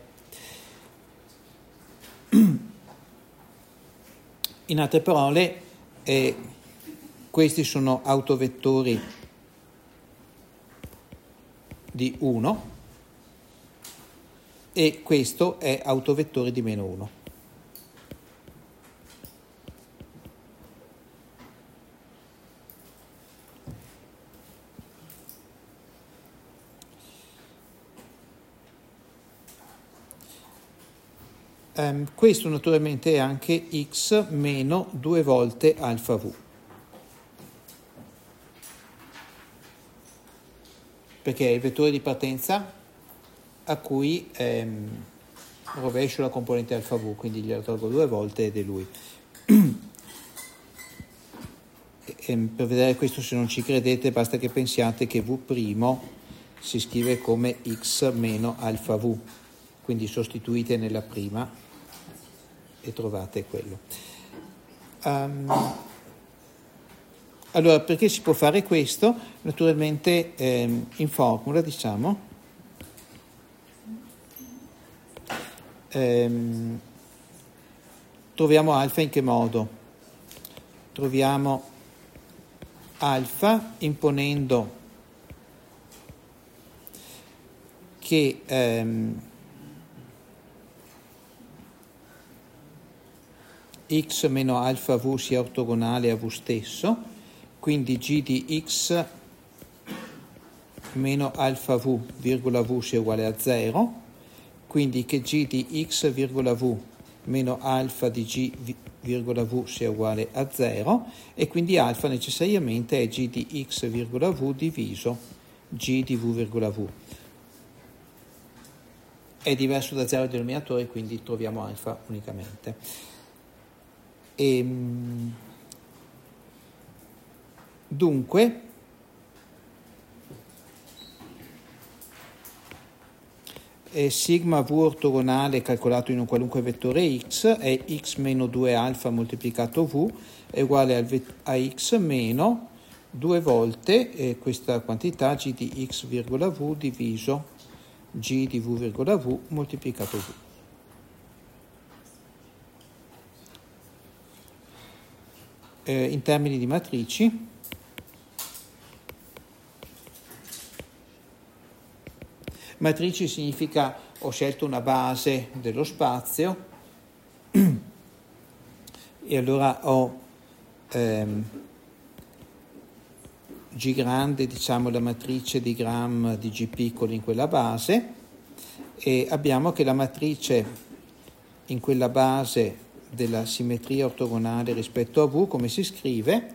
In altre parole, questi sono autovettori di 1 e questo è autovettore di meno 1. Questo naturalmente è anche x meno 2 volte alfa v, perché è il vettore di partenza a cui rovescio la componente alfa v, quindi glielo tolgo 2 volte ed è lui. Per vedere questo, se non ci credete, basta che pensiate che v' si scrive come x meno alfa v, quindi sostituite nella prima e trovate quello. Allora, perché si può fare questo? Naturalmente in formula, diciamo, troviamo alfa in che modo? Troviamo alfa imponendo che x meno alfa v sia ortogonale a v stesso, quindi g di x meno alfa v virgola v sia uguale a 0, quindi che g di x virgola v meno alfa di g virgola v sia uguale a 0, e quindi alfa necessariamente è g di x virgola v diviso g di v virgola v. È diverso da 0 il denominatore, quindi troviamo alfa unicamente. Dunque sigma v ortogonale calcolato in un qualunque vettore x è x meno 2 alfa moltiplicato v è uguale a x meno 2 volte questa quantità g di x virgola v diviso g di v virgola v moltiplicato v. In termini di matrici, matrici significa ho scelto una base dello spazio e allora ho G grande, diciamo la matrice di Gram di G piccolo in quella base, e abbiamo che la matrice in quella base della simmetria ortogonale rispetto a V, come si scrive?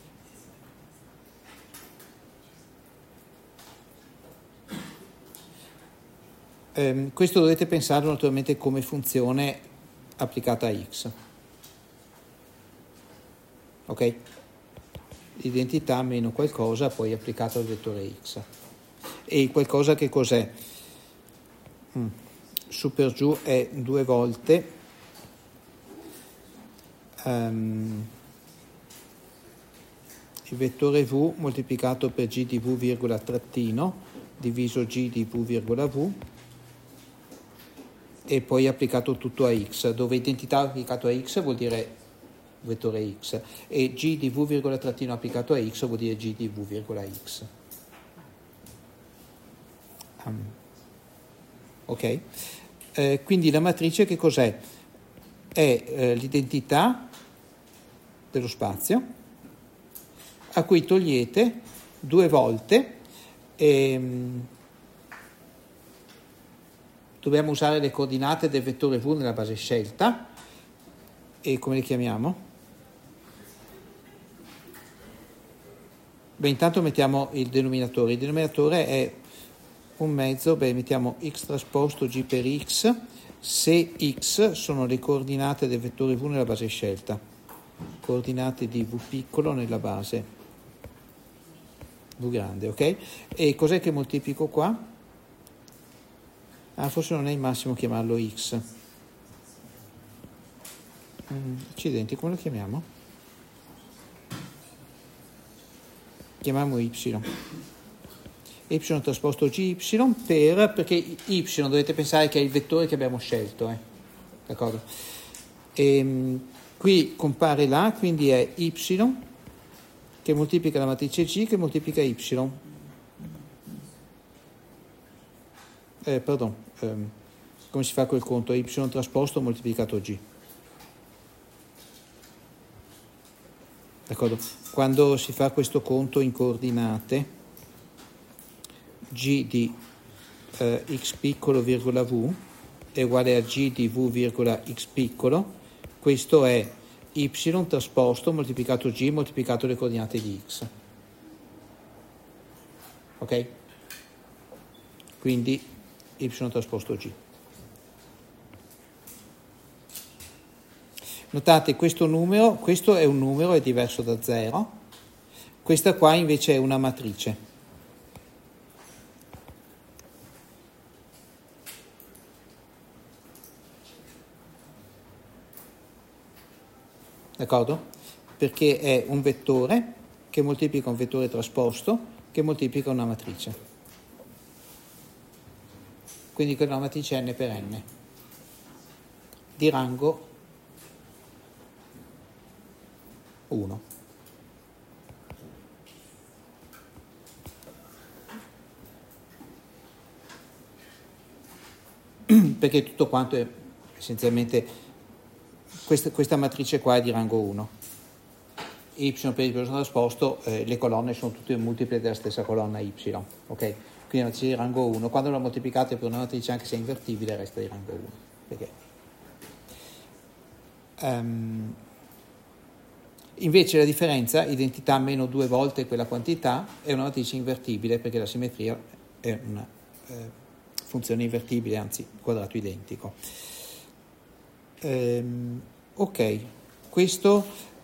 Questo dovete pensarlo naturalmente come funzione applicata a x. Ok? Identità meno qualcosa poi applicato al vettore x. E il qualcosa che cos'è? Su per giù è 2 volte il vettore v moltiplicato per g di v virgola trattino diviso g di v virgola v e poi applicato tutto a x, dove identità applicato a x vuol dire vettore x e g di v virgola trattino applicato a x vuol dire g di v virgola x. Ok? Quindi la matrice che cos'è? È l'identità dello spazio a cui togliete due volte dobbiamo usare le coordinate del vettore v nella base scelta e come le chiamiamo? Beh, intanto mettiamo il denominatore è un mezzo, mettiamo x trasposto g per x se x sono le coordinate del vettore v nella base scelta, coordinate di v piccolo nella base v grande, ok? E cos'è che moltiplico qua? Forse non è il massimo chiamarlo x. Accidenti, come lo chiamiamo? Chiamiamo y. Y trasposto gy perché y dovete pensare che è il vettore che abbiamo scelto, d'accordo? Qui compare là, quindi è y che moltiplica la matrice g che moltiplica y. Come si fa quel conto? Y trasposto moltiplicato g. D'accordo? Quando si fa questo conto in coordinate, g di x piccolo virgola v è uguale a g di v virgola x piccolo, questo è y trasposto moltiplicato g moltiplicato le coordinate di x. Ok? Quindi y trasposto g. Notate questo è un numero, è diverso da 0, questa qua invece è una matrice. D'accordo? Perché è un vettore che moltiplica un vettore trasposto che moltiplica una matrice. Quindi quella matrice n per n di rango 1. Perché tutto quanto è essenzialmente questa matrice qua è di rango 1. Y per il trasposto, le colonne sono tutte multiple della stessa colonna y, ok? Quindi la matrice di rango 1, quando la moltiplicate per una matrice anche se è invertibile resta di rango 1. Perché? Invece la differenza, identità meno 2 volte quella quantità, è una matrice invertibile perché la simmetria è una funzione invertibile, anzi quadrato identico. Ok, questo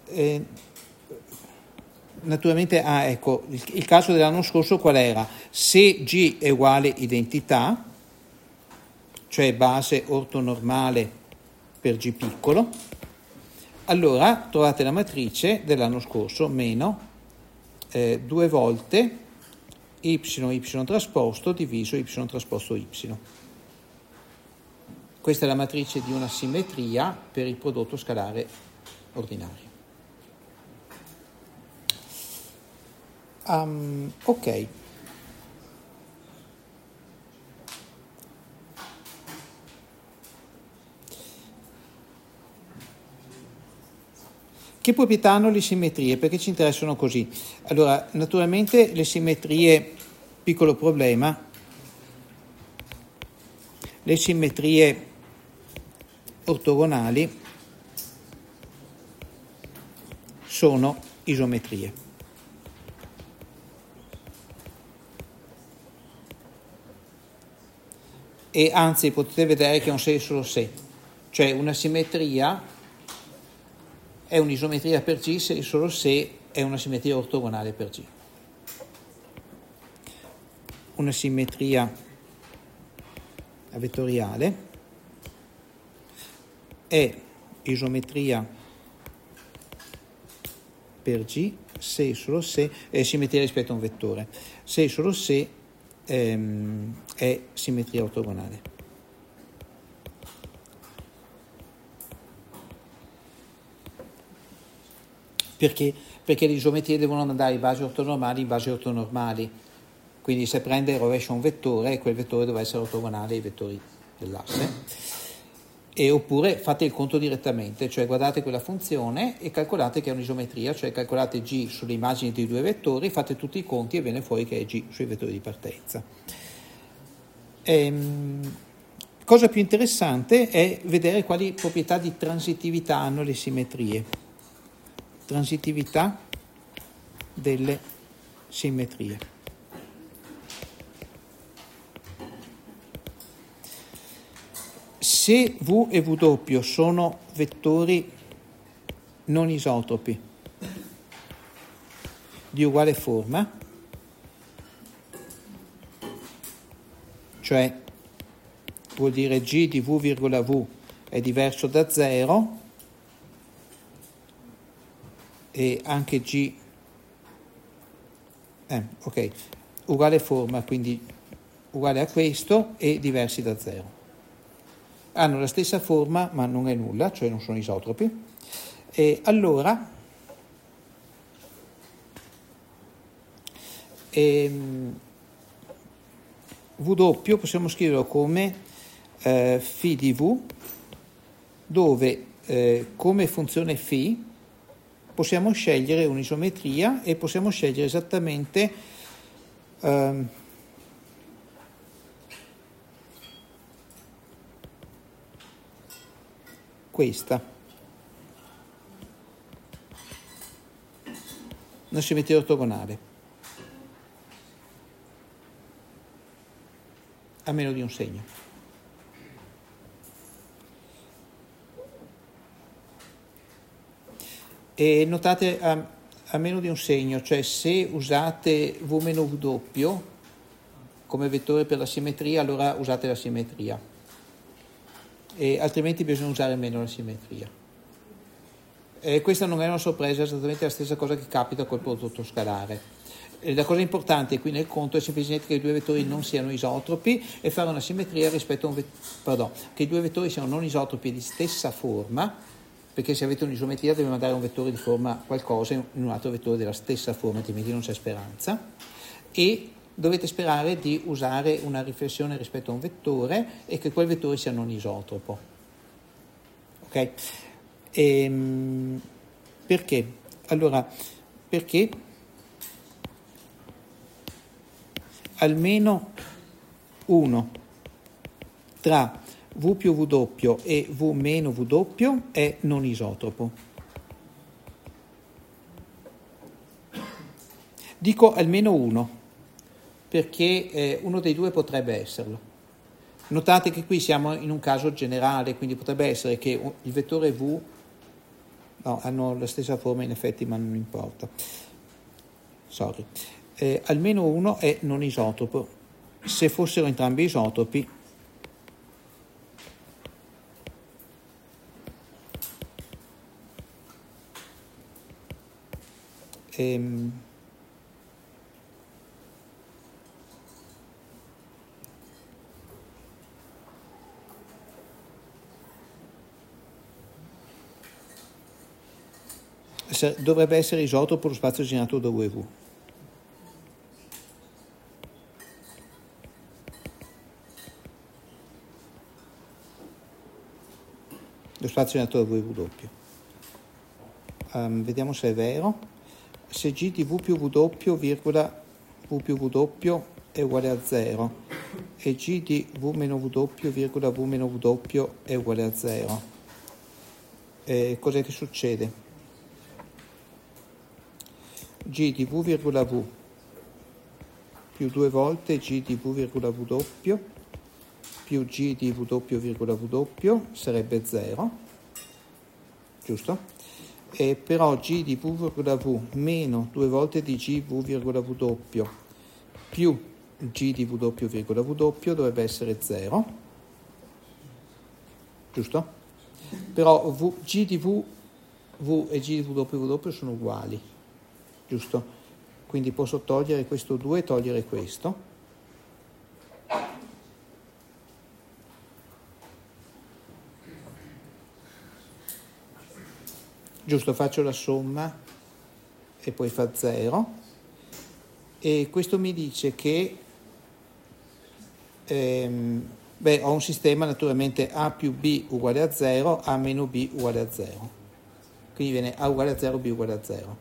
naturalmente ecco il caso dell'anno scorso qual era? Se G è uguale identità, cioè base ortonormale per G piccolo, allora trovate la matrice dell'anno scorso meno 2 volte y trasposto diviso y trasposto y. Questa è la matrice di una simmetria per il prodotto scalare ordinario. Ok. Che proprietà hanno le simmetrie? Perché ci interessano così? Allora, naturalmente le simmetrie, piccolo problema, le simmetrie ortogonali sono isometrie. E anzi potete vedere che è un se e solo se, cioè una simmetria è un'isometria per G se e solo se è una simmetria ortogonale per G. Una simmetria vettoriale è isometria per G se e solo se è simmetria rispetto a un vettore, se e solo se è simmetria ortogonale. Perché? Perché le isometrie devono andare in base ortonormali in base ortonormali. Quindi se prende e rovescia un vettore, quel vettore deve essere ortogonale ai vettori dell'asse. E oppure fate il conto direttamente, cioè guardate quella funzione e calcolate che è un'isometria, cioè calcolate G sulle immagini dei due vettori, fate tutti i conti e viene fuori che è G sui vettori di partenza. Cosa più interessante è vedere quali proprietà di transitività hanno le simmetrie. Transitività delle simmetrie. Se V e W sono vettori non isotropi di uguale forma, cioè vuol dire G di V virgola V è diverso da 0 e anche G uguale forma, quindi uguale a questo e diversi da 0. Hanno la stessa forma ma non è nulla, cioè non sono isotropi, e allora W possiamo scriverlo come φ di V, dove come funzione φ possiamo scegliere un'isometria e possiamo scegliere esattamente questa, una simmetria ortogonale, a meno di un segno. E notate a meno di un segno, cioè se usate V meno W come vettore per la simmetria, allora usate la simmetria, e altrimenti bisogna usare meno la simmetria. E questa non è una sorpresa, è esattamente la stessa cosa che capita col prodotto scalare. E la cosa importante qui nel conto è semplicemente che i due vettori non siano isotropi e fare una simmetria rispetto a un che i due vettori siano non isotropi di stessa forma, perché se avete un'isometria deve mandare un vettore di forma qualcosa in un altro vettore della stessa forma, altrimenti non c'è speranza, e dovete sperare di usare una riflessione rispetto a un vettore e che quel vettore sia non isotropo. Ok? Perché? Allora, perché almeno uno tra V più W e V meno W è non isotropo. Dico almeno uno, perché uno dei due potrebbe esserlo. Notate che qui siamo in un caso generale, quindi potrebbe essere che il vettore V, hanno la stessa forma in effetti, ma non importa. Sorry. Almeno uno è non isotropo. Se fossero entrambi isotropi, dovrebbe essere isotropo lo spazio generato da W. Lo spazio generato da W. Vediamo se è vero. Se G di V più W virgola V più W è uguale a 0 e G di V meno W virgola V meno W è uguale a 0, cos'è che succede? G di V virgola V più due volte G di V virgola W più G di W virgola W sarebbe 0, giusto? Però G di V virgola V meno due volte di G V virgola W più G di W virgola W dovrebbe essere 0, giusto? Però G di V e G di W sono uguali, giusto? Quindi posso togliere questo 2 e togliere questo. Giusto, faccio la somma e poi fa 0. E questo mi dice che ho un sistema naturalmente A più B uguale a 0, A meno B uguale a 0. Quindi viene A uguale a 0, B uguale a 0.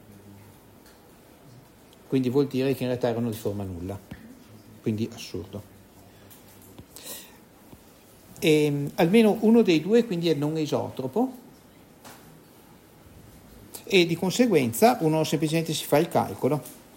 Quindi vuol dire che in realtà erano di forma nulla. Quindi assurdo. Almeno uno dei due quindi è non isotropo. E di conseguenza uno semplicemente si fa il calcolo.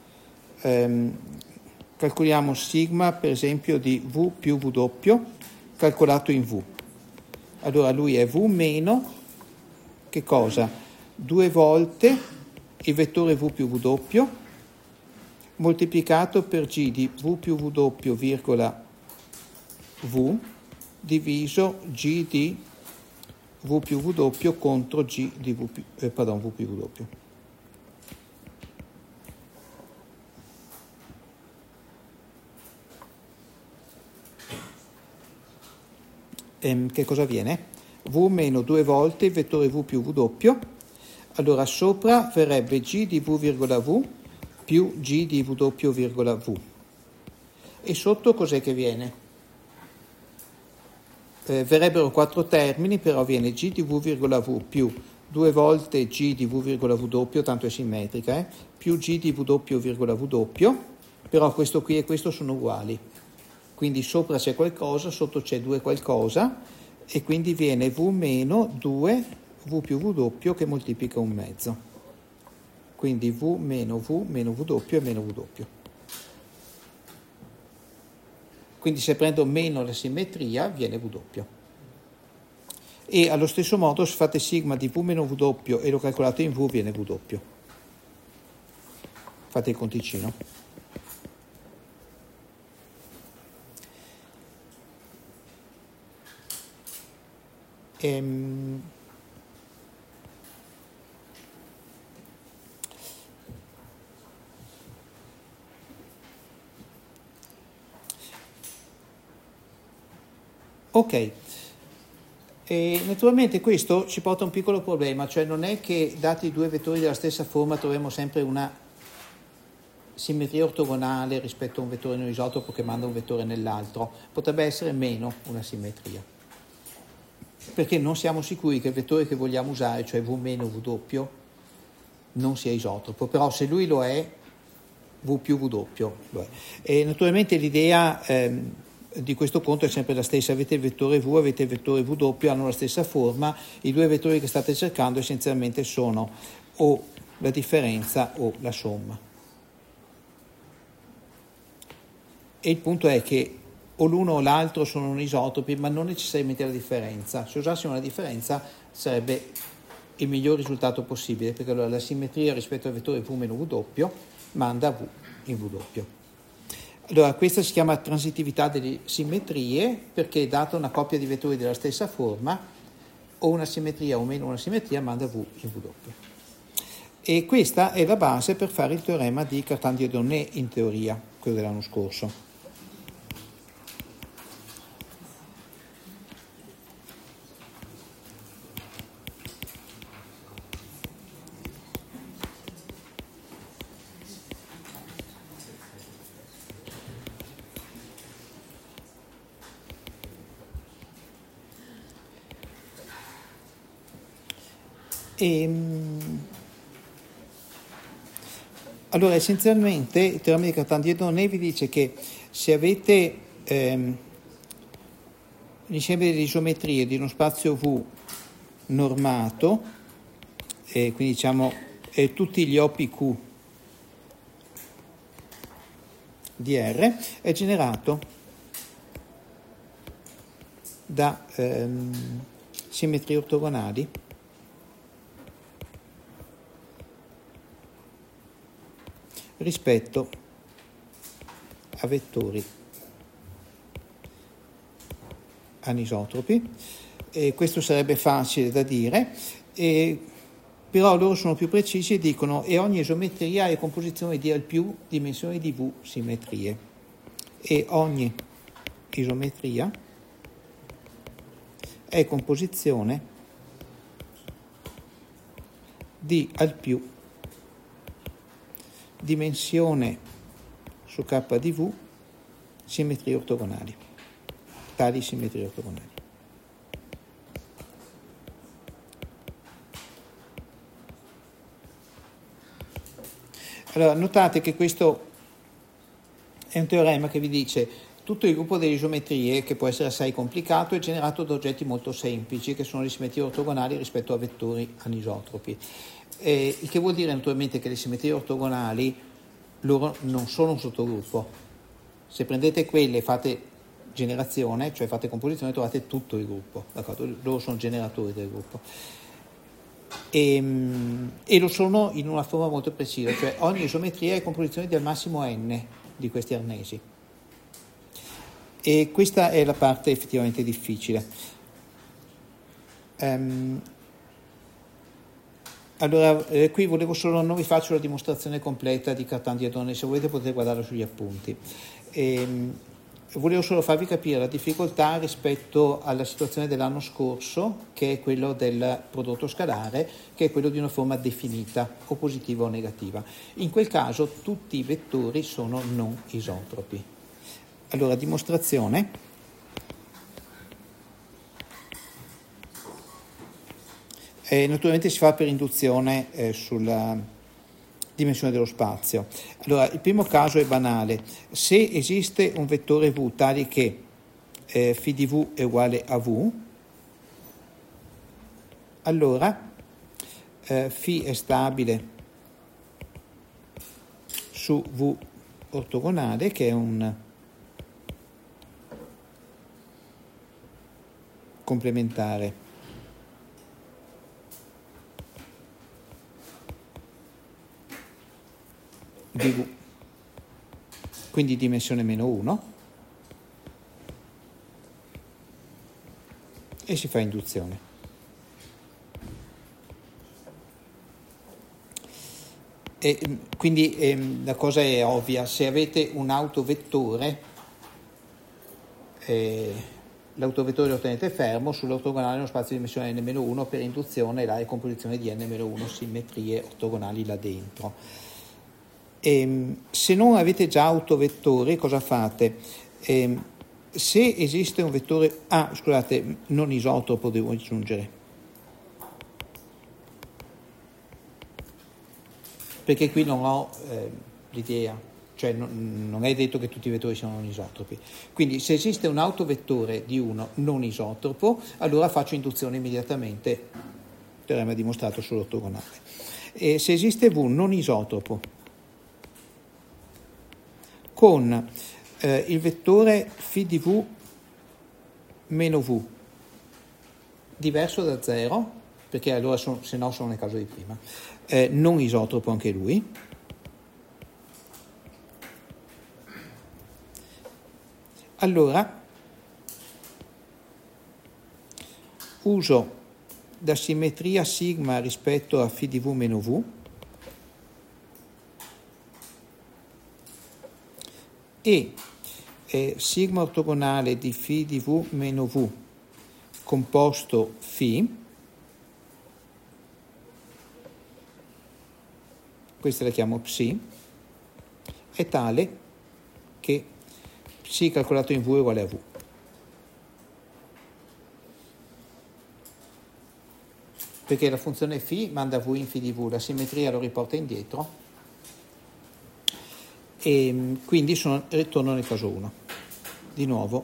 Calcoliamo sigma per esempio di V più W calcolato in V. Allora lui è V meno, che cosa? 2 volte il vettore V più W moltiplicato per G di V più W virgola V diviso G di V più W contro G di V più W. Che cosa viene? V meno 2 volte il vettore V più W. Allora sopra verrebbe G di V virgola V più G di W virgola V. E sotto cos'è che viene? Verrebbero 4 termini, però viene G di V virgola V più 2 volte G di V virgola W, tanto è simmetrica, più G di W virgola W, però questo qui e questo sono uguali. Quindi sopra c'è qualcosa, sotto c'è 2 qualcosa, e quindi viene V meno 2 V più W che moltiplica un mezzo. Quindi V meno W e meno W. Quindi se prendo meno la simmetria viene W. E allo stesso modo se fate sigma di V meno W e lo calcolate in V viene W. Fate il conticino. Ok, e naturalmente questo ci porta a un piccolo problema, cioè non è che dati i due vettori della stessa forma troviamo sempre una simmetria ortogonale rispetto a un vettore in un isotopo che manda un vettore nell'altro, potrebbe essere meno una simmetria, perché non siamo sicuri che il vettore che vogliamo usare, cioè V meno W, non sia isotropo, però se lui lo è, V più W lo è. E naturalmente l'idea di questo conto è sempre la stessa, avete il vettore V, avete il vettore W, hanno la stessa forma, i due vettori che state cercando essenzialmente sono o la differenza o la somma. E il punto è che o l'uno o l'altro sono non isotopi, ma non necessariamente la differenza. Se usassimo la differenza sarebbe il miglior risultato possibile, perché allora la simmetria rispetto al vettore V meno W manda V in W. Allora questa si chiama transitività delle simmetrie, perché data una coppia di vettori della stessa forma, o una simmetria o meno una simmetria manda V in W. E questa è la base per fare il teorema di Cartan-Dieudonné in teoria, quello dell'anno scorso. Allora essenzialmente il teorema di Cartan-Dieudonné vi dice che se avete l'insieme delle isometrie di uno spazio V normato, quindi diciamo tutti gli OPQ di R, è generato da simmetrie ortogonali rispetto a vettori anisotropi, e questo sarebbe facile da dire, e però loro sono più precisi e dicono e ogni isometria è composizione di A più dimensioni di V simmetrie, e ogni isometria è composizione di A più dimensione su K di V simmetrie ortogonali, tali simmetrie ortogonali. Allora, notate che questo è un teorema che vi dice tutto il gruppo delle isometrie, che può essere assai complicato, è generato da oggetti molto semplici, che sono le simmetrie ortogonali rispetto a vettori anisotropi. Il che vuol dire naturalmente che le simmetrie ortogonali loro non sono un sottogruppo. Se prendete quelle e fate generazione, cioè fate composizione, trovate tutto il gruppo, d'accordo? Loro sono generatori del gruppo. E lo sono in una forma molto precisa, cioè ogni isometria è composizione di al massimo n di questi arnesi. E questa è la parte effettivamente difficile. Allora, qui volevo solo, non vi faccio la dimostrazione completa di Cartan Diadone, se volete potete guardarlo sugli appunti. Volevo solo farvi capire la difficoltà rispetto alla situazione dell'anno scorso, che è quello del prodotto scalare, che è quello di una forma definita, o positiva o negativa. In quel caso tutti i vettori sono non isotropi. Allora, dimostrazione. Naturalmente si fa per induzione sulla dimensione dello spazio. Allora, il primo caso è banale. Se esiste un vettore V tale che φ di V è uguale a V, allora φ è stabile su V ortogonale, che è un complementare di V, quindi dimensione meno 1, e si fa induzione. E quindi la cosa è ovvia: se avete un autovettore, l'autovettore lo tenete fermo, sull'ortogonale uno spazio di dimensione n-1, per induzione là è composizione di n-1 simmetrie ortogonali là dentro. Se non avete già autovettori, cosa fate? Se esiste un vettore non isotropo, devo aggiungere, perché qui non ho l'idea, cioè non è detto che tutti i vettori siano non isotropi. Quindi se esiste un autovettore di uno non isotropo, allora faccio induzione immediatamente, teorema dimostrato sull'ortogonale. E se esiste V non isotropo con il vettore φ di V meno V diverso da 0, perché allora se no sono nel caso di prima, non isotropo anche lui, allora uso la simmetria sigma rispetto a φ di V meno V, e sigma ortogonale di φ di V meno V composto φ, questa la chiamo psi, è tale che psi calcolato in V è uguale a V. Perché la funzione φ manda V in φ di V, la simmetria lo riporta indietro, e quindi ritorno nel caso 1. Di nuovo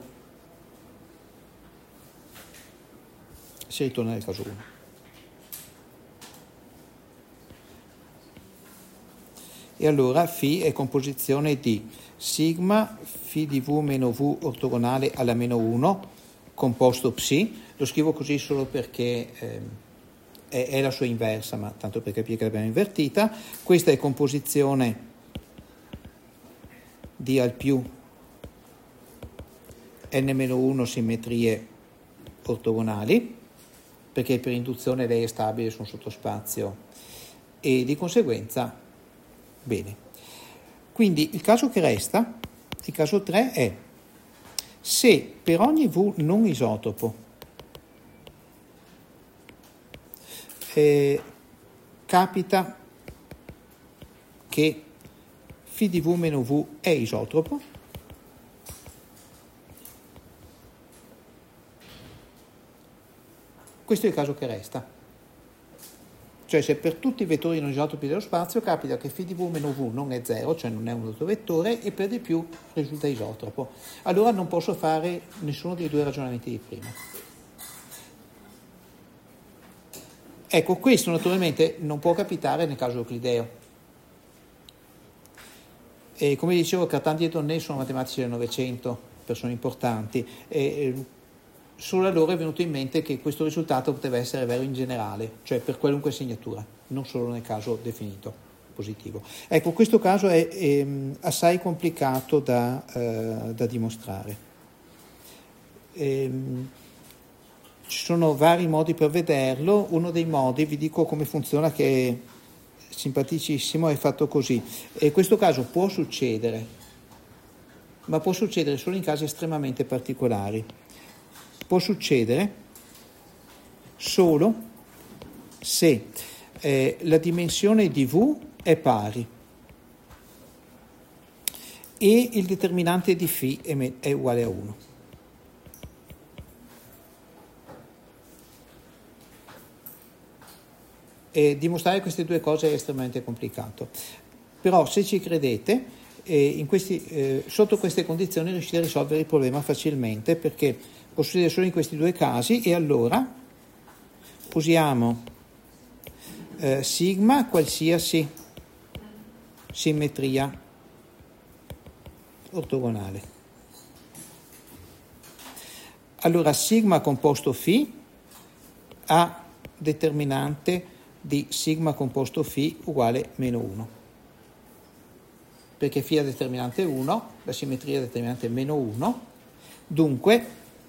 si ritorna nel caso 1. E allora φ è composizione di sigma φ di V meno V ortogonale alla meno 1 composto psi. Lo scrivo così solo perché è la sua inversa, ma tanto per capire che l'abbiamo invertita. Questa è composizione di al più n-1 simmetrie ortogonali, perché per induzione lei è stabile su un sottospazio e di conseguenza bene. Quindi il caso che resta, il caso 3 è se per ogni V non isotopo capita che φ di V meno V è isotropo, questo è il caso che resta. Cioè se per tutti i vettori non isotopi dello spazio capita che φ di V meno V non è 0, cioè non è un autovettore, e per di più risulta isotropo. Allora non posso fare nessuno dei due ragionamenti di prima. Ecco, questo naturalmente non può capitare nel caso euclideo. E come dicevo, Cartanti e Donnay sono matematici del Novecento, persone importanti, e solo a loro è venuto in mente che questo risultato poteva essere vero in generale, cioè per qualunque segnatura, non solo nel caso definito positivo. Ecco, questo caso è assai complicato da dimostrare. Ci sono vari modi per vederlo. Uno dei modi, vi dico come funziona, che è simpaticissimo, è fatto così. E questo caso può succedere, ma può succedere solo in casi estremamente particolari. Può succedere solo se la dimensione di V è pari e il determinante di φ è uguale a 1. E dimostrare queste due cose è estremamente complicato, però se ci credete, sotto queste condizioni riuscite a risolvere il problema facilmente, perché può succedere solo in questi due casi, e allora usiamo sigma qualsiasi simmetria ortogonale. Allora sigma composto φ ha determinante di sigma composto φ uguale meno 1, perché φ è determinante 1, la simmetria è determinante meno 1, dunque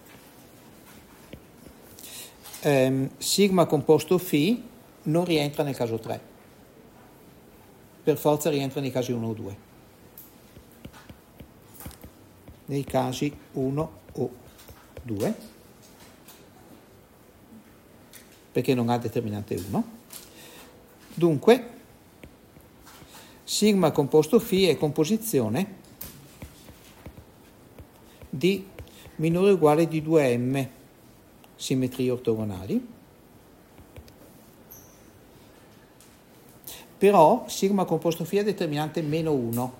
sigma composto φ non rientra nel caso 3, per forza rientra nei casi 1 o 2, nei casi 1 o 2, perché non ha determinante 1. Dunque, sigma composto φ è composizione di minore o uguale di 2m simmetrie ortogonali, però sigma composto φ è determinante meno 1,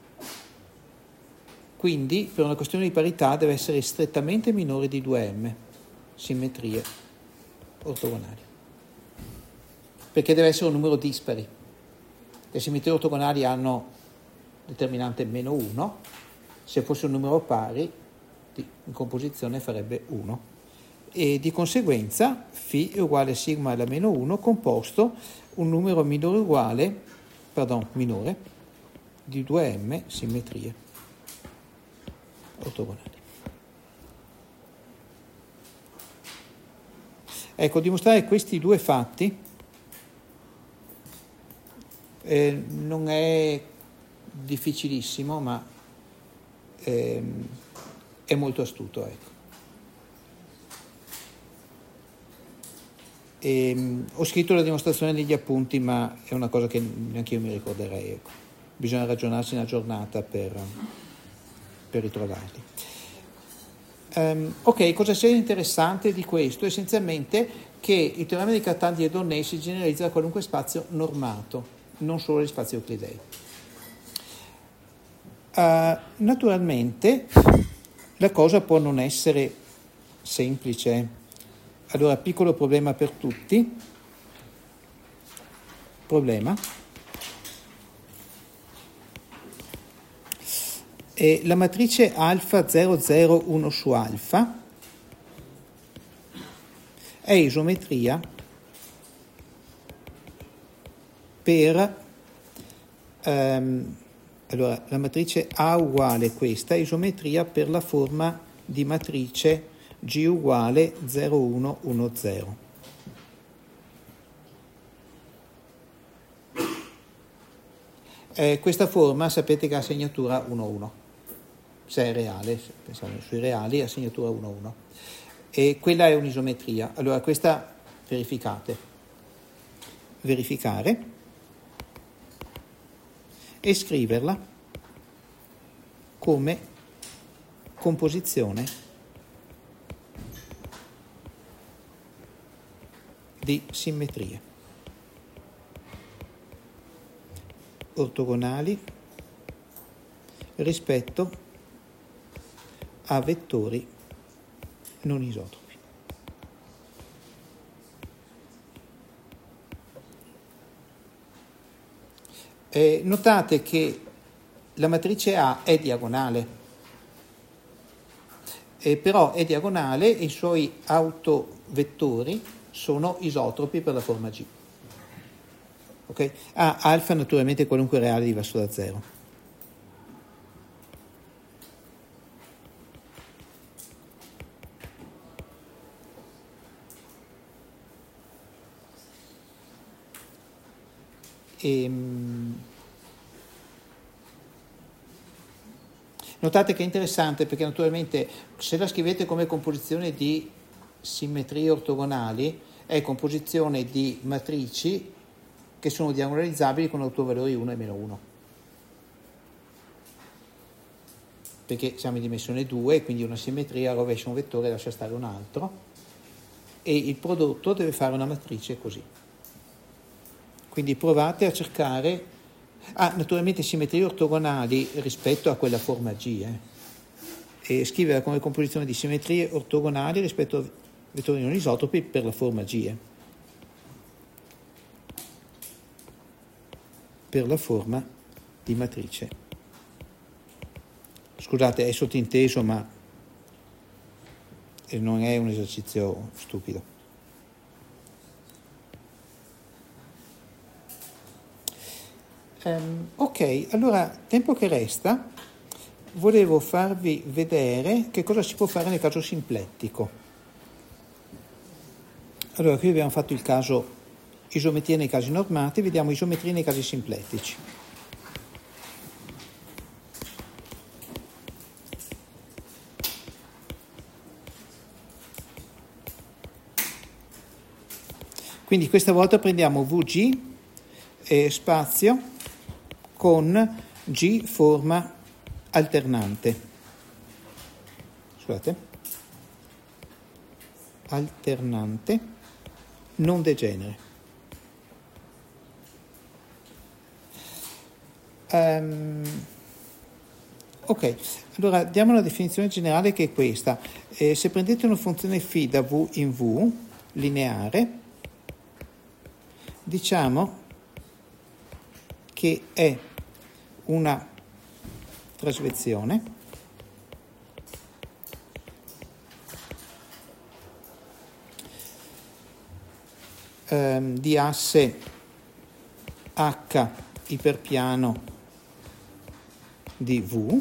quindi per una questione di parità deve essere strettamente minore di 2m simmetrie ortogonali, perché deve essere un numero dispari. Le simmetrie ortogonali hanno determinante meno 1, se fosse un numero pari in composizione farebbe 1, e di conseguenza φ è uguale a sigma alla meno 1 composto un numero minore di 2m simmetrie ortogonali. Ecco, dimostrare questi due fatti non è difficilissimo, ma è molto astuto, ecco. Ho scritto la dimostrazione negli appunti, ma è una cosa che neanche io mi ricorderei, ecco. Bisogna ragionarsi una giornata per ritrovarli. Ok, cosa c'è interessante di questo? Essenzialmente che il teorema di Cartanti e Donnay si generalizza a qualunque spazio normato, non solo gli spazi euclidei. Naturalmente la cosa può non essere semplice. Allora, piccolo problema per tutti. Problema. E la matrice alfa 001 su alfa è isometria per allora la matrice A uguale questa, isometria per la forma di matrice G uguale 0,1, 1, 0. Questa forma sapete che ha segnatura 1-1, se è reale, se pensiamo sui reali, ha segnatura 1-1. E quella è un'isometria. Allora questa verificare e scriverla come composizione di simmetrie ortogonali rispetto a vettori non isotropi. Notate che la matrice A è diagonale, però è diagonale e i suoi autovettori sono isotropi per la forma G. Okay? Alfa naturalmente qualunque reale diverso da 0. Notate che è interessante perché naturalmente se la scrivete come composizione di simmetrie ortogonali è composizione di matrici che sono diagonalizzabili con autovalori 1 e meno 1, perché siamo in dimensione 2, quindi una simmetria rovescia un vettore e lascia stare un altro, e il prodotto deve fare una matrice così. Quindi provate a cercare, naturalmente simmetrie ortogonali rispetto a quella forma G, e scrivere come composizione di simmetrie ortogonali rispetto a vettori non isotropi per la forma G, per la forma di matrice. Scusate, è sottinteso, ma non è un esercizio stupido. Ok, allora, tempo che resta, volevo farvi vedere che cosa si può fare nel caso simplettico. Allora, qui abbiamo fatto il caso isometria nei casi normati, vediamo isometria nei casi simplettici. Quindi questa volta prendiamo VG spazio con G forma alternante. Scusate. Alternante non degenere. Ok, allora diamo una definizione generale che è questa. Se prendete una funzione φ da V in V lineare, diciamo che è una trasvezione di asse H iperpiano di V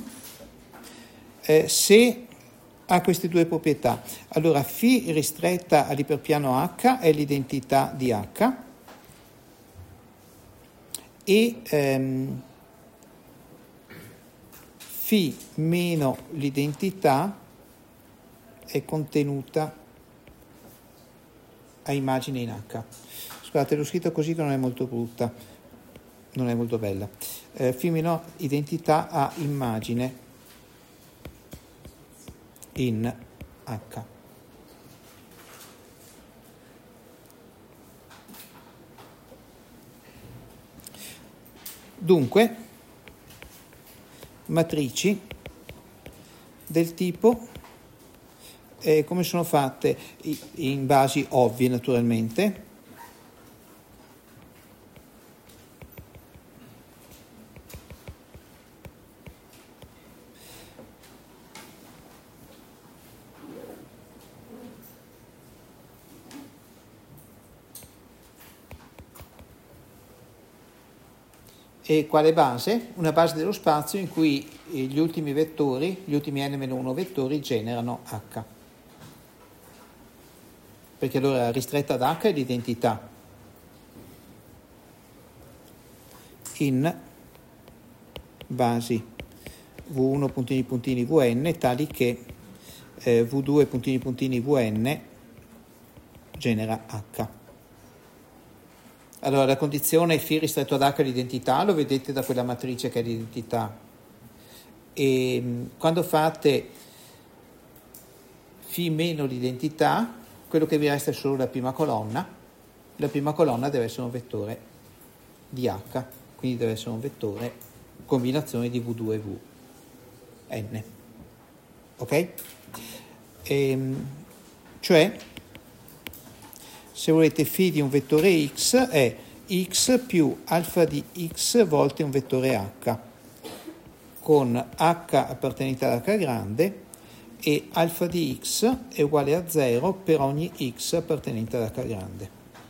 se ha queste due proprietà. Allora φ ristretta all'iperpiano H è l'identità di H e φ meno l'identità è contenuta a immagine in H. Scusate, l'ho scritto così che non è molto brutta, non è molto bella. Φ meno identità a immagine in H. Dunque, matrici del tipo come sono fatte in basi ovvie naturalmente, e quale base? Una base dello spazio in cui gli ultimi vettori, gli ultimi n-1 vettori generano H. Perché allora ristretta ad H è l'identità in basi V1 puntini puntini Vn tali che V2 puntini puntini Vn genera H. Allora la condizione φ ristretto ad H l'identità, lo vedete da quella matrice che è l'identità, e quando fate φ meno l'identità, quello che vi resta è solo la prima colonna deve essere un vettore di H, quindi deve essere un vettore combinazione di V2 e Vn, ok? Cioè, se volete, φ di un vettore x è x più alfa di x volte un vettore h, con h appartenente ad h grande, e alfa di x è uguale a 0 per ogni x appartenente ad h grande.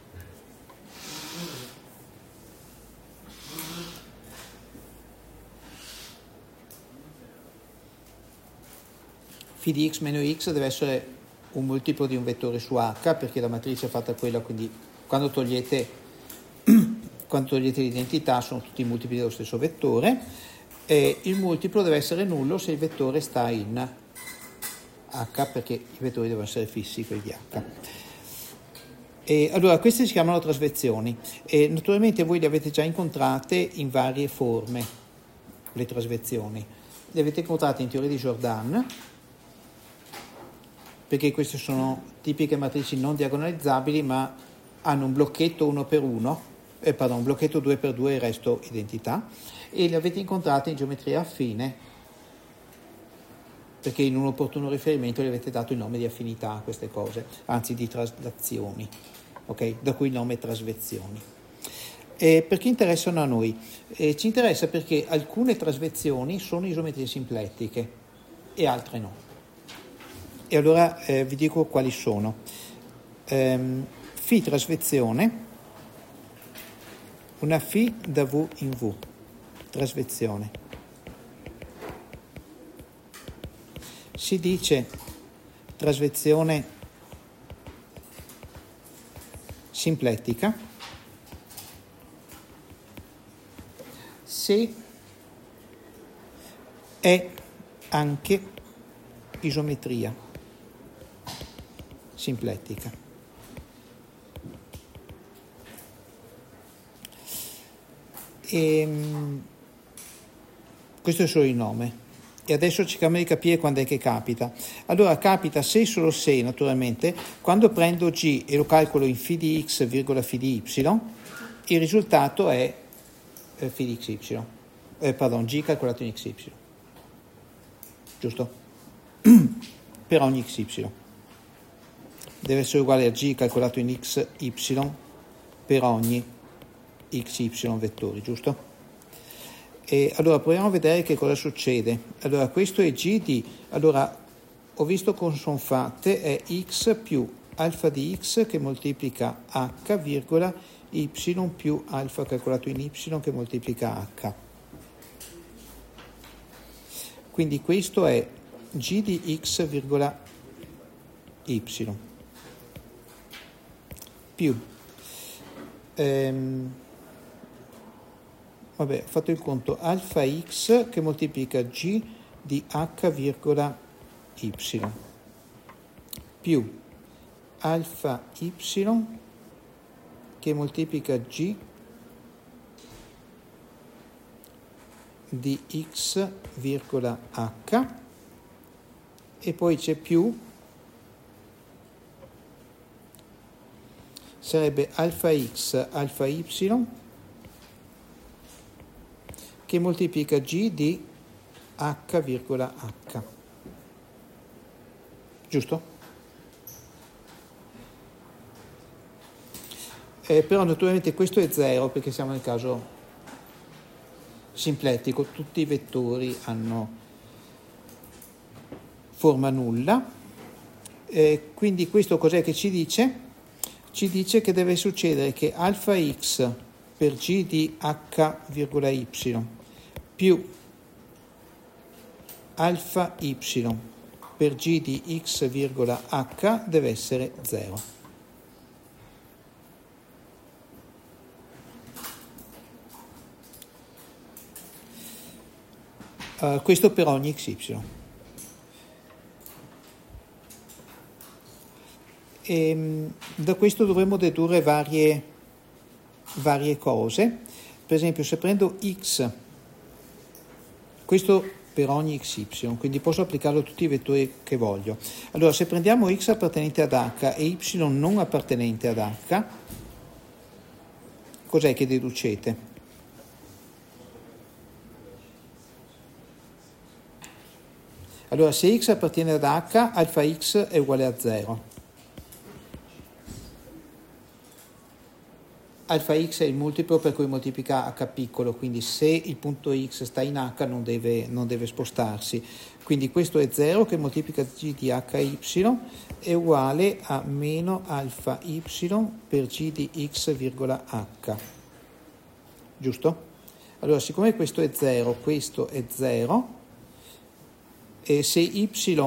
Φ di x meno x deve essere un multiplo di un vettore su h, perché la matrice è fatta quella, quindi quando togliete l'identità sono tutti multipli dello stesso vettore, e il multiplo deve essere nullo se il vettore sta in h, perché i vettori devono essere fissi, quelli di h. E allora queste si chiamano trasvezioni, e naturalmente voi le avete già incontrate in varie forme, le trasvezioni. Le avete incontrate in teoria di Jordan, perché queste sono tipiche matrici non diagonalizzabili, ma hanno un blocchetto 1 per 1, un blocchetto 2 per 2 e il resto identità, e le avete incontrate in geometria affine, perché in un opportuno riferimento le avete dato il nome di affinità a queste cose, anzi di traslazioni, ok? Da cui il nome trasvezioni. Perché interessano a noi? Ci interessa perché alcune trasvezioni sono isometrie simplettiche e altre no. E allora vi dico quali sono. Φ trasvezione, una φ da V in V, trasvezione. Si dice trasvezione simplettica se è anche isometria simplettica. Questo è solo il nome. E adesso cerchiamo di capire quando è che capita. Allora capita se e solo se, naturalmente, quando prendo G e lo calcolo in φ di x, φ di y, il risultato è φ di xy. G calcolato in xy. Giusto? Per ogni xy. Deve essere uguale a G calcolato in xy per ogni xy vettori, giusto? E allora proviamo a vedere che cosa succede. Allora questo è G di, allora ho visto come sono fatte, è x più alfa di x che moltiplica h, virgola, y più alfa calcolato in y che moltiplica h. Quindi questo è G di x, virgola, y più ho fatto il conto, alfa x che moltiplica G di h, virgola, y più alfa y che moltiplica G di x, virgola, h, e poi c'è più, sarebbe alfa x, alfa y che moltiplica G di h, virgola, h. Giusto? Però naturalmente questo è 0 perché siamo nel caso simplettico, tutti i vettori hanno forma nulla, quindi questo cos'è che ci dice? Ci dice che deve succedere che alfa x per G di h, virgola, y più alfa y per G di x, virgola, h deve essere 0. Questo per ogni xy. E da questo dovremo dedurre varie cose. Per esempio, se prendo x, questo per ogni xy, quindi posso applicarlo a tutti i vettori che voglio. Allora, se prendiamo x appartenente ad h e y non appartenente ad h, cos'è che deducete? Allora, se x appartiene ad h, alfa x è uguale a 0. Alfa x è il multiplo per cui moltiplica h piccolo, quindi se il punto x sta in h non deve spostarsi. Quindi questo è 0 che moltiplica g di hy è uguale a meno alfa y per g di x virgola h. Giusto? Allora, siccome questo è 0, questo è 0, e se y,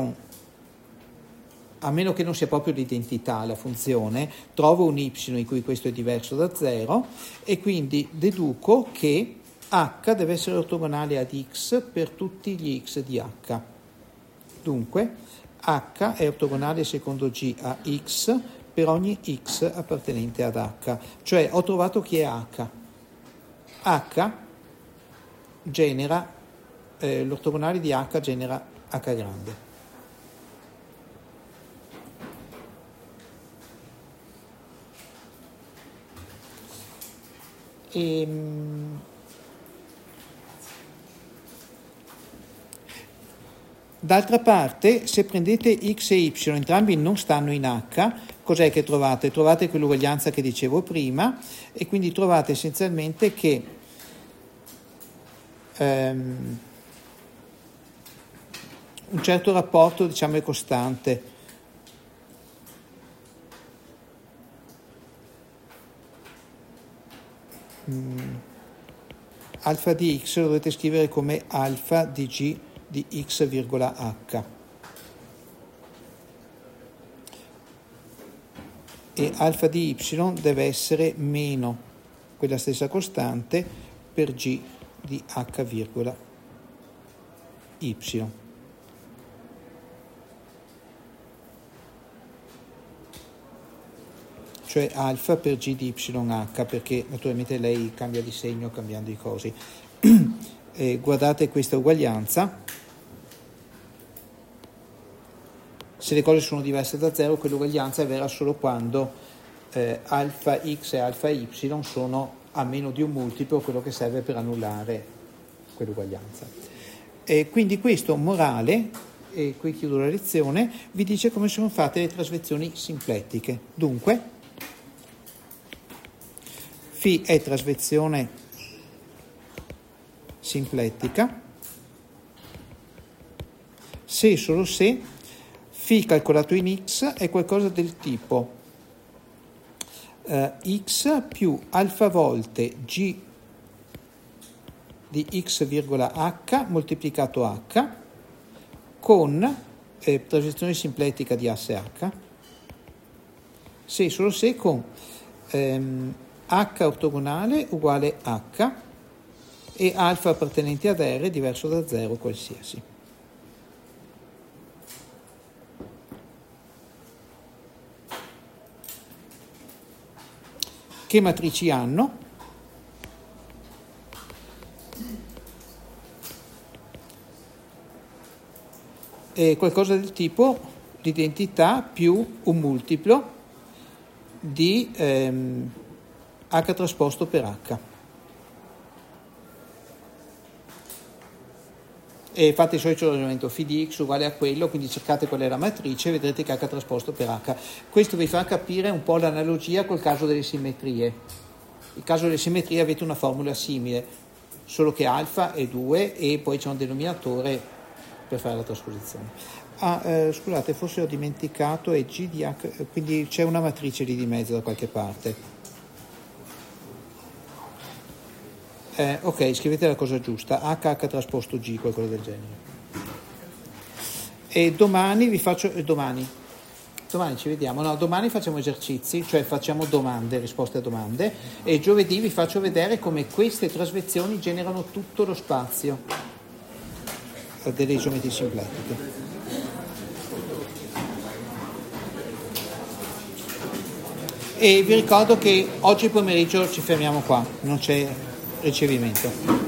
a meno che non sia proprio l'identità la funzione, trovo un y in cui questo è diverso da 0 e quindi deduco che h deve essere ortogonale ad x per tutti gli x di h. Dunque h è ortogonale secondo g a x per ogni x appartenente ad h. Cioè ho trovato chi è h. H genera, l'ortogonale di h genera h grande. D'altra parte, se prendete x e y, entrambi non stanno in h, cos'è che trovate? Trovate quell'uguaglianza che dicevo prima e quindi trovate essenzialmente che un certo rapporto, diciamo, è costante. Alfa di x lo dovete scrivere come alfa di g di x virgola h. E alfa di y deve essere meno quella stessa costante per g di h virgola y. Cioè alfa per g di yh, perché naturalmente lei cambia di segno cambiando i cosi. Guardate questa uguaglianza. Se le cose sono diverse da 0, quell'uguaglianza è vera solo quando alfa x e alfa y sono a meno di un multiplo, quello che serve per annullare quell'uguaglianza. Quindi questo morale, e qui chiudo la lezione, vi dice come sono fatte le trasvezioni simplettiche. Dunque, φ è trasvezione simplettica se e solo se φ calcolato in x è qualcosa del tipo x più alfa volte g di x virgola h moltiplicato h con trasvezione simplettica di asse h, se e solo se con h ortogonale uguale h e alfa appartenente ad R diverso da 0 qualsiasi. Che matrici hanno? Qualcosa del tipo l'identità più un multiplo di h trasposto per h. E fate il solito ragionamento, φ di x uguale a quello, quindi cercate qual è la matrice e vedrete che h trasposto per h. Questo vi fa capire un po' l'analogia col caso delle simmetrie. Il caso delle simmetrie avete una formula simile, solo che alfa è 2 e poi c'è un denominatore per fare la trasposizione. Scusate, forse ho dimenticato, è g di h, quindi c'è una matrice lì di mezzo da qualche parte. Ok, scrivete la cosa giusta, h trasposto g, qualcosa del genere. E domani vi faccio, domani ci vediamo, no, domani facciamo esercizi, cioè facciamo domande, risposte a domande, e giovedì vi faccio vedere come queste trasvezioni generano tutto lo spazio. delle geometrie simpletiche. E vi ricordo che oggi pomeriggio ci fermiamo qua, non c'è ricevimento.